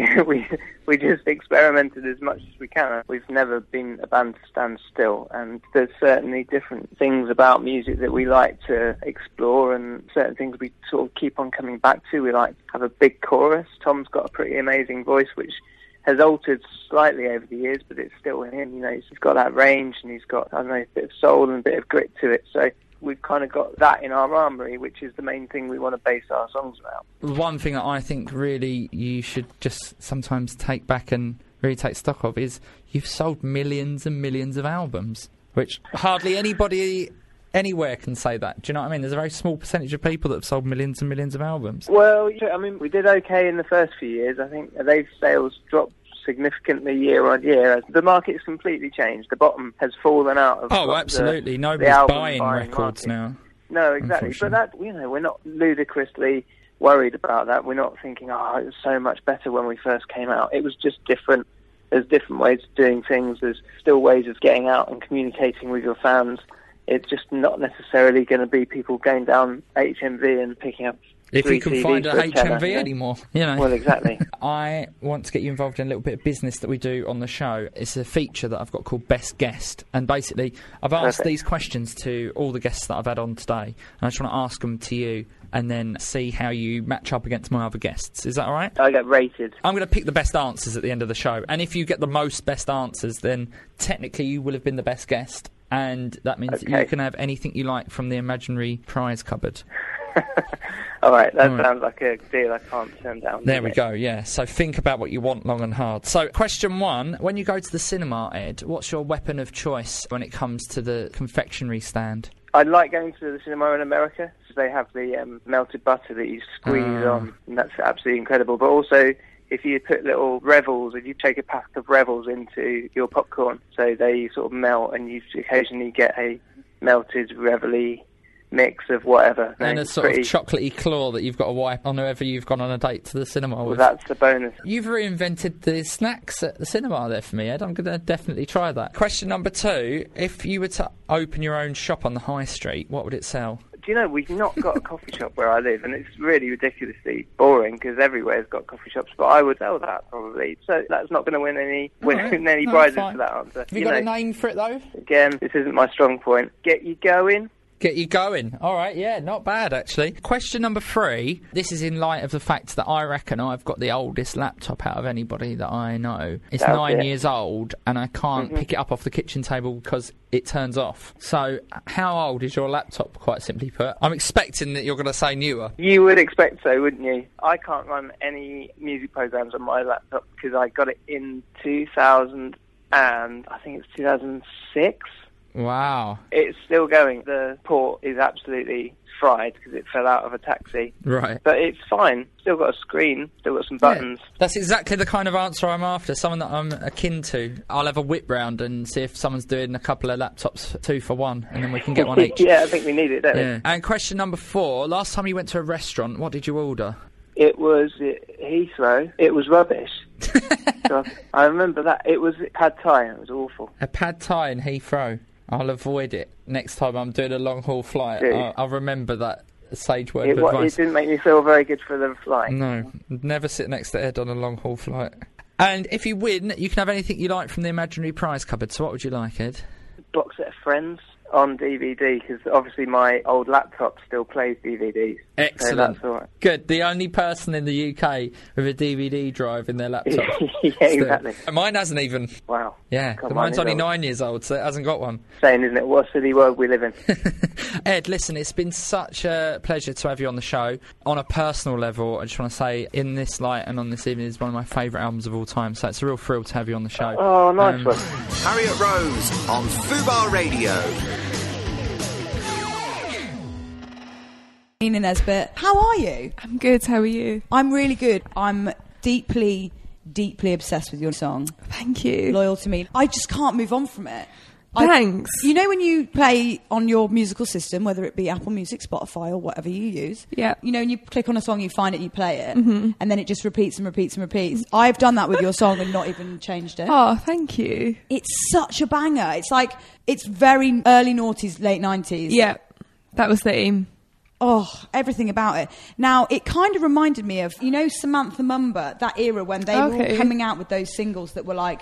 we just experimented as much as we can. We've never been a band to stand still, and there's certainly different things about music that we like to explore, and certain things we sort of keep on coming back to. We like to have a big chorus. Tom's got a pretty amazing voice, which has altered slightly over the years, but it's still him. He's got that range, and he's got, a bit of soul and a bit of grit to it. So we've kind of got that in our armoury, which is the main thing we want to base our songs around. One thing that I think really you should just sometimes take back and really take stock of is you've sold millions and millions of albums, which hardly anybody anywhere can say that. Do you know what I mean? There's a very small percentage of people that have sold millions and millions of albums. Well, I mean, we did okay in the first few years. I think they've sales dropped significantly year on year. The market's completely changed. The bottom has fallen out of absolutely. Nobody's buying records now. No, exactly. But that, we're not ludicrously worried about that. We're not thinking, it was so much better when we first came out. It was just different. There's different ways of doing things. There's still ways of getting out and communicating with your fans. It's just not necessarily going to be people going down HMV and picking up if you can find a HMV anymore, Well, exactly. I want to get you involved in a little bit of business that we do on the show. It's a feature that I've got called Best Guest, and basically I've asked these questions to all the guests that I've had on today, and I just want to ask them to you and then see how you match up against my other guests. Is that all right? I get rated. I'm going to pick the best answers at the end of the show, and if you get the most best answers, then technically you will have been the best guest, and that means that you can have anything you like from the imaginary prize cupboard. All right, that sounds like a deal I can't turn down. There we go, yeah. So think about what you want long and hard. So question one, when you go to the cinema, Ed, what's your weapon of choice when it comes to the confectionery stand? I like going to the cinema in America. They have the melted butter that you squeeze on, and that's absolutely incredible. But also, if you put little Revels, if you take a pack of Revels into your popcorn, so they sort of melt, and you occasionally get a melted Reveille mix of whatever. And a sort of chocolatey claw that you've got to wipe on whoever you've gone on a date to the cinema with. Well, that's the bonus. You've reinvented the snacks at the cinema there for me, Ed. I'm going to definitely try that. Question number 2, if you were to open your own shop on the high street, what would it sell? Do you know, we've not got a coffee shop where I live, and it's really ridiculously boring because everywhere's got coffee shops, but I would sell that probably. So that's not going to win any prizes for that answer. Have you got a name for it, though? Again, this isn't my strong point. Get you going. Get you going. All right, yeah, not bad, actually. Question number 3. This is in light of the fact that I reckon I've got the oldest laptop out of anybody that I know. It's 9 years old, and I can't pick it up off the kitchen table because it turns off. So, how old is your laptop, quite simply put? I'm expecting that you're going to say newer. You would expect so, wouldn't you? I can't run any music programs on my laptop because I got it in 2000 and I think it's 2006. Wow. It's still going. The port is absolutely fried because it fell out of a taxi. Right. But it's fine. Still got a screen. Still got some buttons. Yeah. That's exactly the kind of answer I'm after. Someone that I'm akin to. I'll have a whip round and see if someone's doing a couple of laptops 2 for 1, and then we can get one each. Yeah, I think we need it, don't we? And question number 4. Last time you went to a restaurant, what did you order? It was Heathrow. It was rubbish. So I remember that. It was pad thai. It was awful. A pad thai in Heathrow. I'll avoid it next time I'm doing a long-haul flight. I'll remember that sage word of advice. It didn't make me feel very good for the flight. No, never sit next to Ed on a long-haul flight. And if you win, you can have anything you like from the imaginary prize cupboard. So what would you like, Ed? Box set of Friends on DVD, because obviously my old laptop still plays DVDs. Excellent. So that's all right. Good. The only person in the UK with a DVD drive in their laptop. Yeah, exactly. Mine hasn't even. Wow. Yeah, mine's only 9 years old, so it hasn't got one. Saying, isn't it? What silly world we live in. Ed, listen, it's been such a pleasure to have you on the show. On a personal level, I just want to say, In This Light and On This Evening is one of my favourite albums of all time, so it's a real thrill to have you on the show. Oh, nice one. Harriet Rose on Fubar Radio. Nina Nesbitt, how are you? I'm good, how are you? I'm really good. I'm deeply obsessed with your song. Thank you. Loyal to Me. I just can't move on from it. Thanks. You know when you play on your musical system, whether it be Apple Music, Spotify, or whatever you use, yeah. You know, when you click on a song, you find it, you play it, and then it just repeats and repeats and repeats. I've done that with your song and not even changed it. Oh, thank you. It's such a banger. It's like, it's very early noughties, late 90s. Yeah, that was the aim. Oh, everything about it. Now, it kind of reminded me of, you know, Samantha Mumba, that era when they were all coming out with those singles that were like,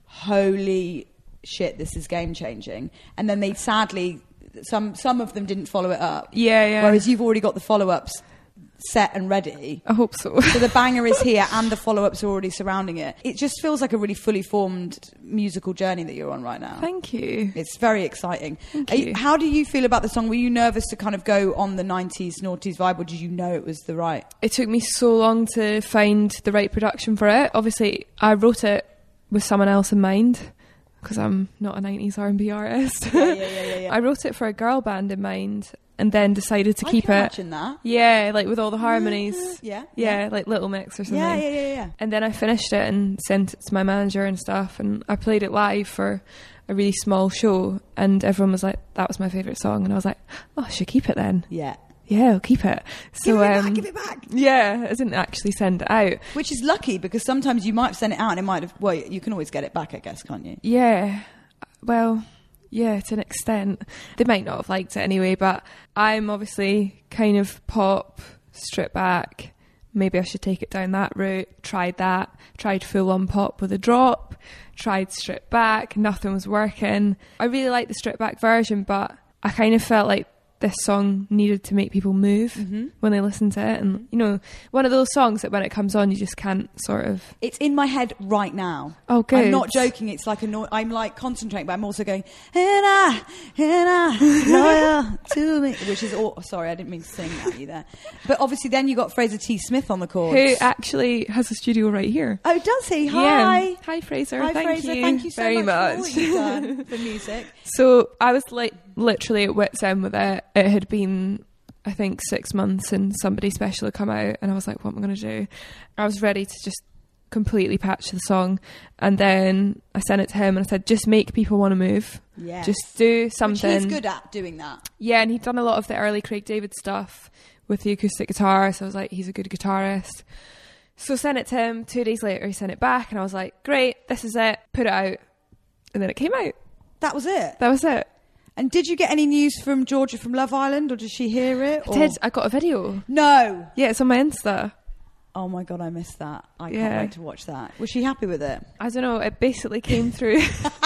holy shit, this is game-changing. And then they sadly, some of them didn't follow it up. Yeah. Whereas you've already got the follow-ups set and ready. I hope so. So the banger is here and the follow-ups are already surrounding it. It just feels like a really fully formed musical journey that you're on right now. Thank you. It's very exciting. Thank you. How do you feel about the song? Were you nervous to kind of go on the 90s, noughties vibe, or did you know it was the right? It took me so long to find the right production for it. Obviously, I wrote it with someone else in mind, because I'm not a 90s R&B artist. Yeah. I wrote it for a girl band in mind, and then decided to keep it. Imagine that. Yeah, like with all the harmonies. Yeah, like Little Mix or something. Yeah. And then I finished it and sent it to my manager and stuff, and I played it live for a really small show, and everyone was like, that was my favourite song, and I was like, oh, I should keep it then. Yeah, I'll keep it. So, give it back. Yeah, I didn't actually send it out. Which is lucky, because sometimes you might send it out and it might have, well, you can always get it back, I guess, can't you? Yeah, well, yeah, to an extent. They might not have liked it anyway, but I'm obviously kind of pop, stripped back. Maybe I should take it down that route. Tried full on pop with a drop, tried stripped back, nothing was working. I really like the stripped back version, but I kind of felt like this song needed to make people move when they listen to it. And, you know, one of those songs that when it comes on, you just can't sort of... It's in my head right now. Oh, good. I'm not joking. It's like I'm like concentrating, but I'm also going, and I, loyal to me, which is all... Sorry, I didn't mean to sing at you there. But obviously then you got Fraser T. Smith on the chords. Who actually has a studio right here. Oh, does he? Hi. Yeah. Hi, Fraser. Hi, Thank Fraser. you. Thank you so very much. much. For what you've done for music. So I was like literally at wit's end with it. It had been, I think, 6 months and somebody special had come out, and I was like, what am I going to do? I was ready to just completely patched the song. And then I sent it to him and I said, just make people want to move. Yes. Just do something. Which he's good at doing that. Yeah, and he'd done a lot of the early Craig David stuff with the acoustic guitar, so I was like, he's a good guitarist. So I sent it to him. 2 days later, he sent it back, and I was like, great, this is it, put it out. And then it came out. That was it? That was it. And did you get any news from Georgia from Love Island, or did she hear it? I did. I got a video. No. Yeah, it's on my Insta. Oh my God, I missed that. I can't wait to watch that. Was she happy with it? I don't know. It basically came through...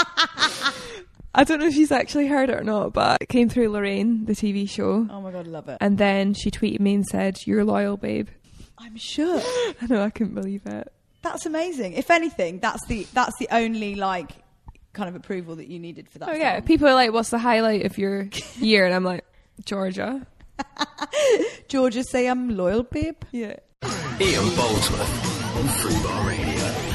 I don't know if she's actually heard it or not, but it came through Lorraine, the TV show. Oh my God, love it. And then she tweeted me and said, "You're loyal, babe." I'm sure. I know, I couldn't believe it. That's amazing. If anything, that's the only like kind of approval that you needed for that. Oh yeah, people are like, "What's the highlight of your year?" And I'm like, Georgia. Georgia, say I'm loyal, babe. Yeah. Ian Boldsworth on Fubar Radio.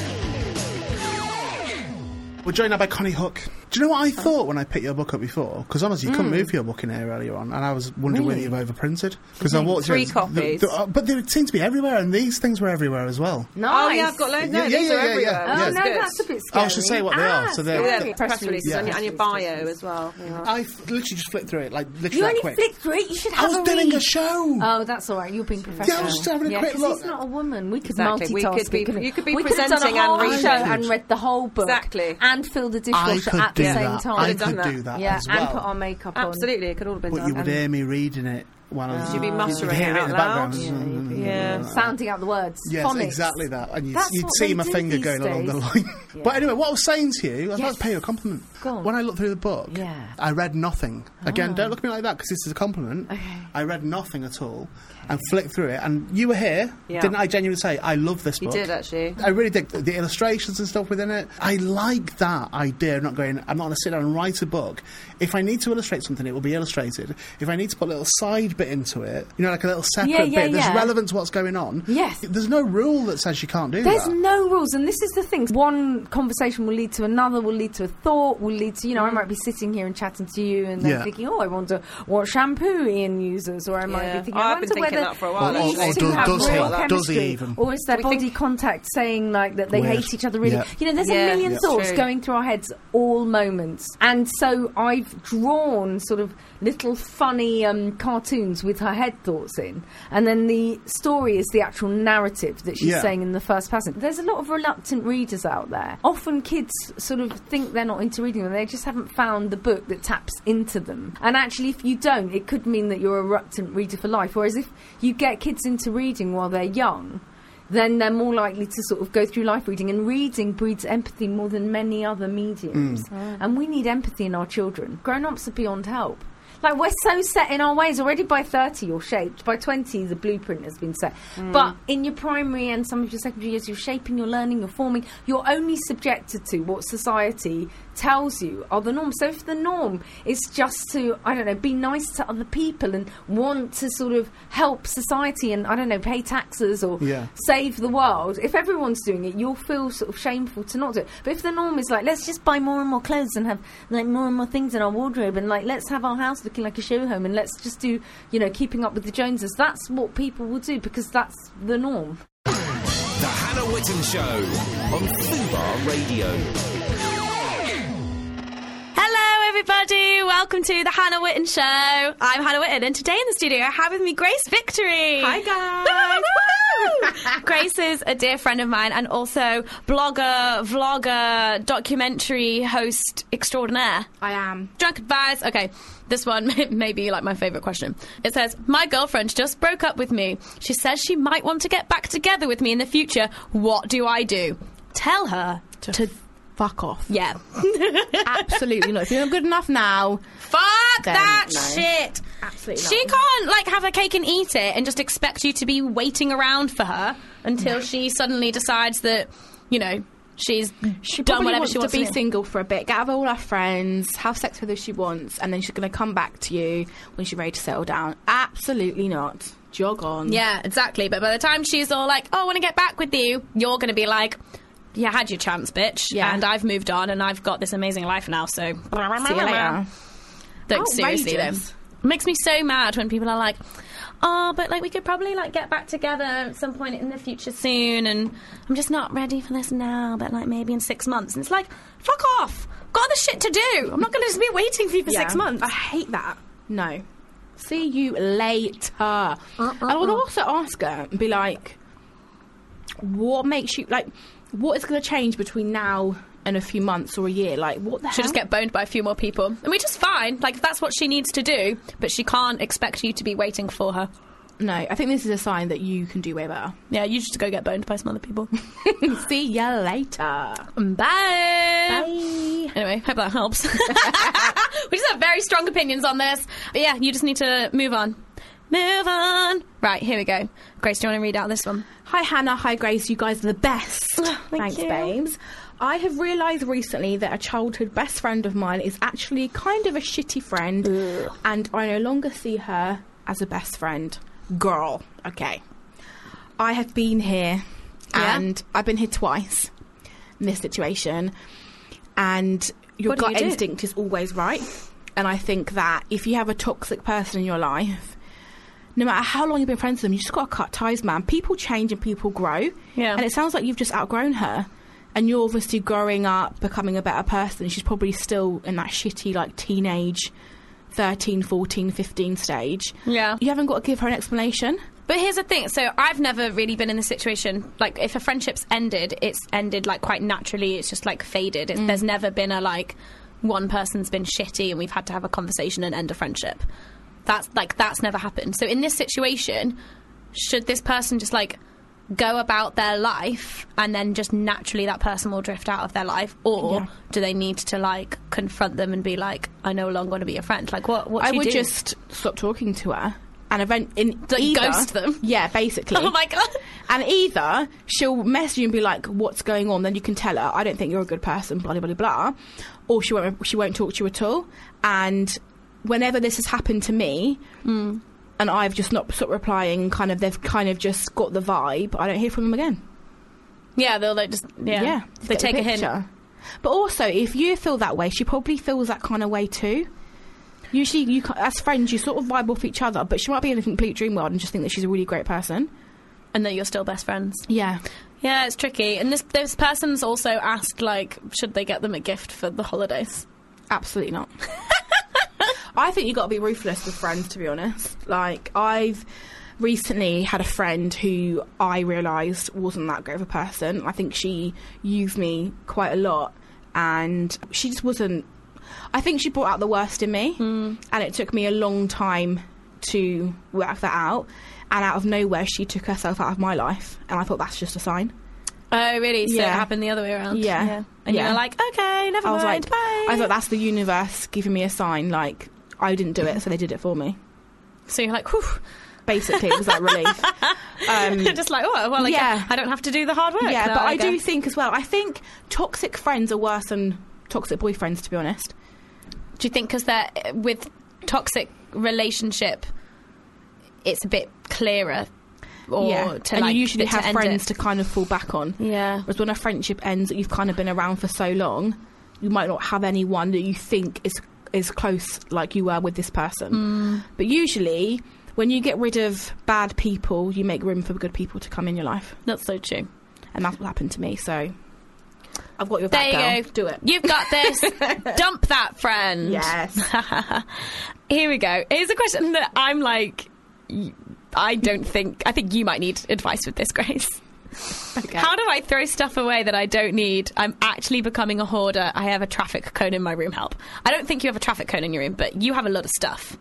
We're joined now by Connie Hook. Do you know what I thought when I picked your book up before? Because honestly, you couldn't move your book in here earlier on, and I was wondering whether you've overprinted. Because I walked three copies. But they seem to be everywhere, and these things were everywhere as well. Nice. Oh yeah, I've got loads. No, these are everywhere. Yeah. Oh no, that's a bit scary. I should say what they are. So they're press releases and your bio as well. Yeah. I literally just flipped through it, like literally you that only quick. flicked through it. You should have. I was doing a show. Oh, that's all right. You're being professional. Yeah, I was just having a quick look. He's not a woman. We could exactly. multitask. You could be we presenting and reading show and read the whole book. Exactly. And fill the dishwasher at the same time. I could do that yeah, as well. and put our makeup on. Absolutely, it could all have been but done. you would hear me reading it while I was... You'd be muttering it out loud. Yeah. Sounding out the words. Yes, phonics. Exactly that. And you'd see my finger going along the line. Yeah. But anyway, what I was saying to you, I was about to pay you a compliment. Go on. When I looked through the book, I read nothing. Again, don't look at me like that, because this is a compliment. Okay. I read nothing at all and flicked through it. And you were here. Yeah. Didn't I genuinely say, I love this book? You did, actually. I really dig the illustrations and stuff within it. I like that idea of I'm not going to sit down and write a book. If I need to illustrate something, it will be illustrated. If I need to put a little side bit into it, like a little separate bit that's relevant to what's going on. Yes. There's no rule that says you can't do There's that. There's no rules, and this is the thing. One conversation will lead to another, will lead to a thought, will lead to, I might be sitting here and chatting to you and then thinking, I wonder what shampoo Ian uses, or I might be thinking, I wonder whether that for a while. Does he even? Or is there body contact saying like that they hate each other really? Yeah. There's a million thoughts going through our heads all moments. And so I've drawn sort of little funny cartoons with her head thoughts in, and then the story is the actual narrative that she's saying in the first person. There's a lot of reluctant readers out there. Often kids sort of think they're not into reading them, they just haven't found the book that taps into them. And actually, if you don't, it could mean that you're a reluctant reader for life. Whereas if you get kids into reading while they're young, then they're more likely to sort of go through life reading. And reading breeds empathy more than many other mediums. And we need empathy in our children. Grown-ups are beyond help. Like, we're so set in our ways. Already by 30, you're shaped. By 20, the blueprint has been set. But in your primary and some of your secondary years, you're shaping, you're learning, you're forming. You're only subjected to what society tells you are the norm. So if the norm is just to, be nice to other people and want to sort of help society and, pay taxes or save the world, if everyone's doing it, you'll feel sort of shameful to not do it. But if the norm is like, let's just buy more and more clothes and have like more and more things in our wardrobe, and like, let's have our house looking like a show home, and let's just do, keeping up with the Joneses, that's what people will do because that's the norm. The Hannah Whitten Show on Fubar Radio. Hello everybody, welcome to the Hannah Whitten Show. I'm Hannah Whitten, and today in the studio I have with me Grace Victory. Hi guys. Grace is a dear friend of mine and also blogger, vlogger, documentary host extraordinaire. I am. Drunk advice. Okay, this one may be like my favourite question. It says, my girlfriend just broke up with me. She says she might want to get back together with me in the future. What do I do? Tell her to fuck off. Yeah. Absolutely not. If you're not good enough now, fuck that shit. Absolutely not. She can't have her cake and eat it and just expect you to be waiting around for her until she suddenly decides that, she's done whatever she wants to be single for a bit, get out of all her friends, have sex with who she wants, and then she's going to come back to you when she's ready to settle down. Absolutely not. Jog on. Yeah, exactly. But by the time she's all like, I want to get back with you, you're going to be like, yeah, had your chance, bitch. Yeah. And I've moved on and I've got this amazing life now, so see you later. Seriously, though. It makes me so mad when people are like, oh, but like we could probably like get back together at some point in the future soon, and I'm just not ready for this now, but like maybe in 6 months. And it's like, fuck off, got other shit to do. I'm not going to just be waiting for you for 6 months. I hate that. No. See you later. And I would also ask her and be like, what makes you, like, what is going to change between now and a few months or a year? Like, what the hell? She'll just get boned by a few more people. And which is fine. Like, if that's what she needs to do, but she can't expect you to be waiting for her. No, I think this is a sign that you can do way better. Yeah, you just go get boned by some other people. See ya later. Bye. Bye. Anyway, hope that helps. We just have very strong opinions on this. But yeah, you just need to move on. Move on. Right, here we go. Grace, do you want to read out this one? Hi, Hannah. Hi, Grace. You guys are the best. Thanks, babes. I have realised recently that a childhood best friend of mine is actually kind of a shitty friend, and I no longer see her as a best friend. Girl, okay. I have been here, and I've been here twice in this situation, and your gut instinct is always right. And I think that if you have a toxic person in your life, no matter how long you've been friends with them, you just got to cut ties, man. People change and people grow. Yeah. And it sounds like you've just outgrown her. And you're obviously growing up, becoming a better person. She's probably still in that shitty, like, teenage 13, 14, 15 stage. Yeah. You haven't got to give her an explanation. But here's the thing. So I've never really been in this situation. Like, if a friendship's ended, it's ended, like, quite naturally. It's just, like, faded. There's never been a, like, one person's been shitty and we've had to have a conversation and end a friendship. That's never happened. So in this situation, should this person just, like, go about their life and then just naturally that person will drift out of their life, or do they need to like confront them and be like, I no longer want to be your friend? Like, what I do you would do? Just stop talking to her and ghost them. Yeah, basically. Oh my god. And either she'll message you and be like, what's going on? Then you can tell her, I don't think you're a good person, blah blah blah blah, or she won't talk to you at all. And whenever this has happened to me, and I've just not stopped replying, they've kind of just got the vibe, I don't hear from them again. Yeah, they'll just they take a hint. But also, if you feel that way, she probably feels that kind of way too. Usually, you as friends, you sort of vibe off each other, but she might be in a complete dream world and just think that she's a really great person, and that you're still best friends. Yeah, it's tricky. And this person's also asked, like, should they get them a gift for the holidays? Absolutely not. I think you've got to be ruthless with friends, to be honest. Like, I've recently had a friend who I realised wasn't that great of a person. I think she used me quite a lot, and she just wasn't... I think she brought out the worst in me, and it took me a long time to work that out, and out of nowhere she took herself out of my life, and I thought that's just a sign. Oh, really? So it happened the other way around? Yeah. And you were like, okay, never mind, like, bye. I thought that's the universe giving me a sign, like, I didn't do it, so they did it for me. So you're like, whew. Basically, it was like relief. Just like, oh, well, like, I don't have to do the hard work. Yeah, but I do think as well, I think toxic friends are worse than toxic boyfriends, to be honest. Do you think because they're with toxic relationship, it's a bit clearer? Or to, and like, you usually have friends it to kind of fall back on. Yeah. Whereas when a friendship ends that you've kind of been around for so long, you might not have anyone that you think is close like you were with this person. But usually, when you get rid of bad people, you make room for good people to come in your life. That's so true. And that's what happened to me, so I've got your back, there you go. Do it. You've got this. Dump that friend. Yes. Here we go. Here's a question that I'm like, I think you might need advice with this, Grace. Okay. How do I throw stuff away that I don't need? I'm actually becoming a hoarder. I have a traffic cone in my room. Help. I don't think you have a traffic cone in your room, but you have a lot of stuff.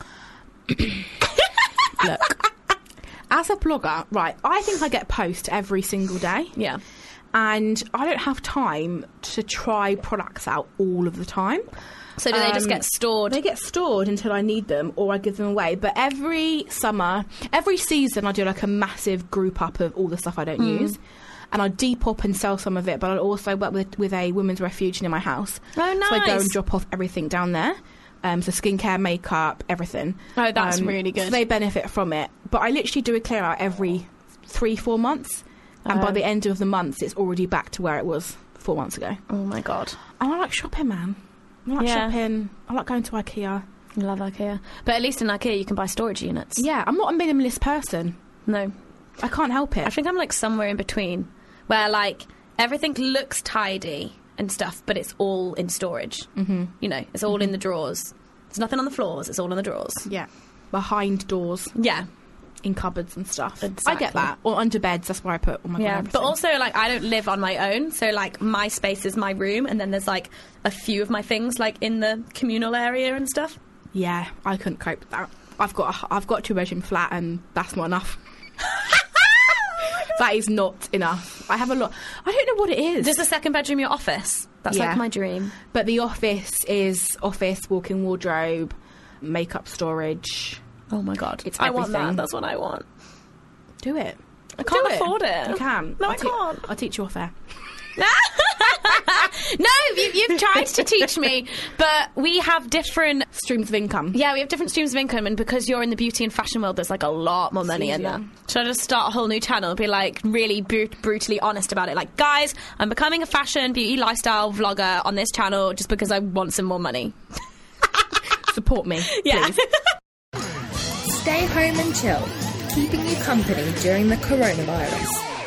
Look, as a blogger, right, I think I get posts every single day. Yeah. And I don't have time to try products out all of the time. So do they just get stored? They get stored until I need them, or I give them away. But every season, I do like a massive group up of all the stuff I don't use. And I depop and sell some of it, but I also work with a women's refuge near my house. Oh, nice. So I go and drop off everything down there. So skincare, makeup, everything. Oh, that's really good. So they benefit from it. But I literally do a clear out every 3-4 months. And by the end of the month, it's already back to where it was 4 months ago. Oh, my God. And I like shopping, man. I like shopping. I like going to IKEA. Love IKEA. But at least in IKEA you can buy storage units. Yeah, I'm not a minimalist person. No. I can't help it. I think I'm like somewhere in between, where like everything looks tidy and stuff, but it's all in storage. Mm-hmm. You know, it's all in the drawers. There's nothing on the floors, it's all in the drawers. Yeah. Behind doors. Yeah. In cupboards and stuff. Exactly. I get that. Or under beds, that's where I put all my everything. But also, like, I don't live on my own, so, like, my space is my room, and then there's, like, a few of my things, like, in the communal area and stuff. Yeah, I couldn't cope with that. I've got a 2-bedroom flat, and that's not enough. That is not enough. I have a lot. I don't know what it is. Does the second bedroom your office? That's like my dream. But the office is walk-in wardrobe, makeup storage. Oh my god. It's I want that. That's what I want. Do it. I can't afford it. You can. No, I can't. I'll teach you off air. No, you've tried to teach me, but we have different streams of income. Yeah, we have different streams of income, and because you're in the beauty and fashion world, there's like a lot more money in there. Should I just start a whole new channel and be like really brutally honest about it? Like, guys, I'm becoming a fashion, beauty, lifestyle vlogger on this channel just because I want some more money. Support me, please. Stay home and chill, keeping you company during the coronavirus.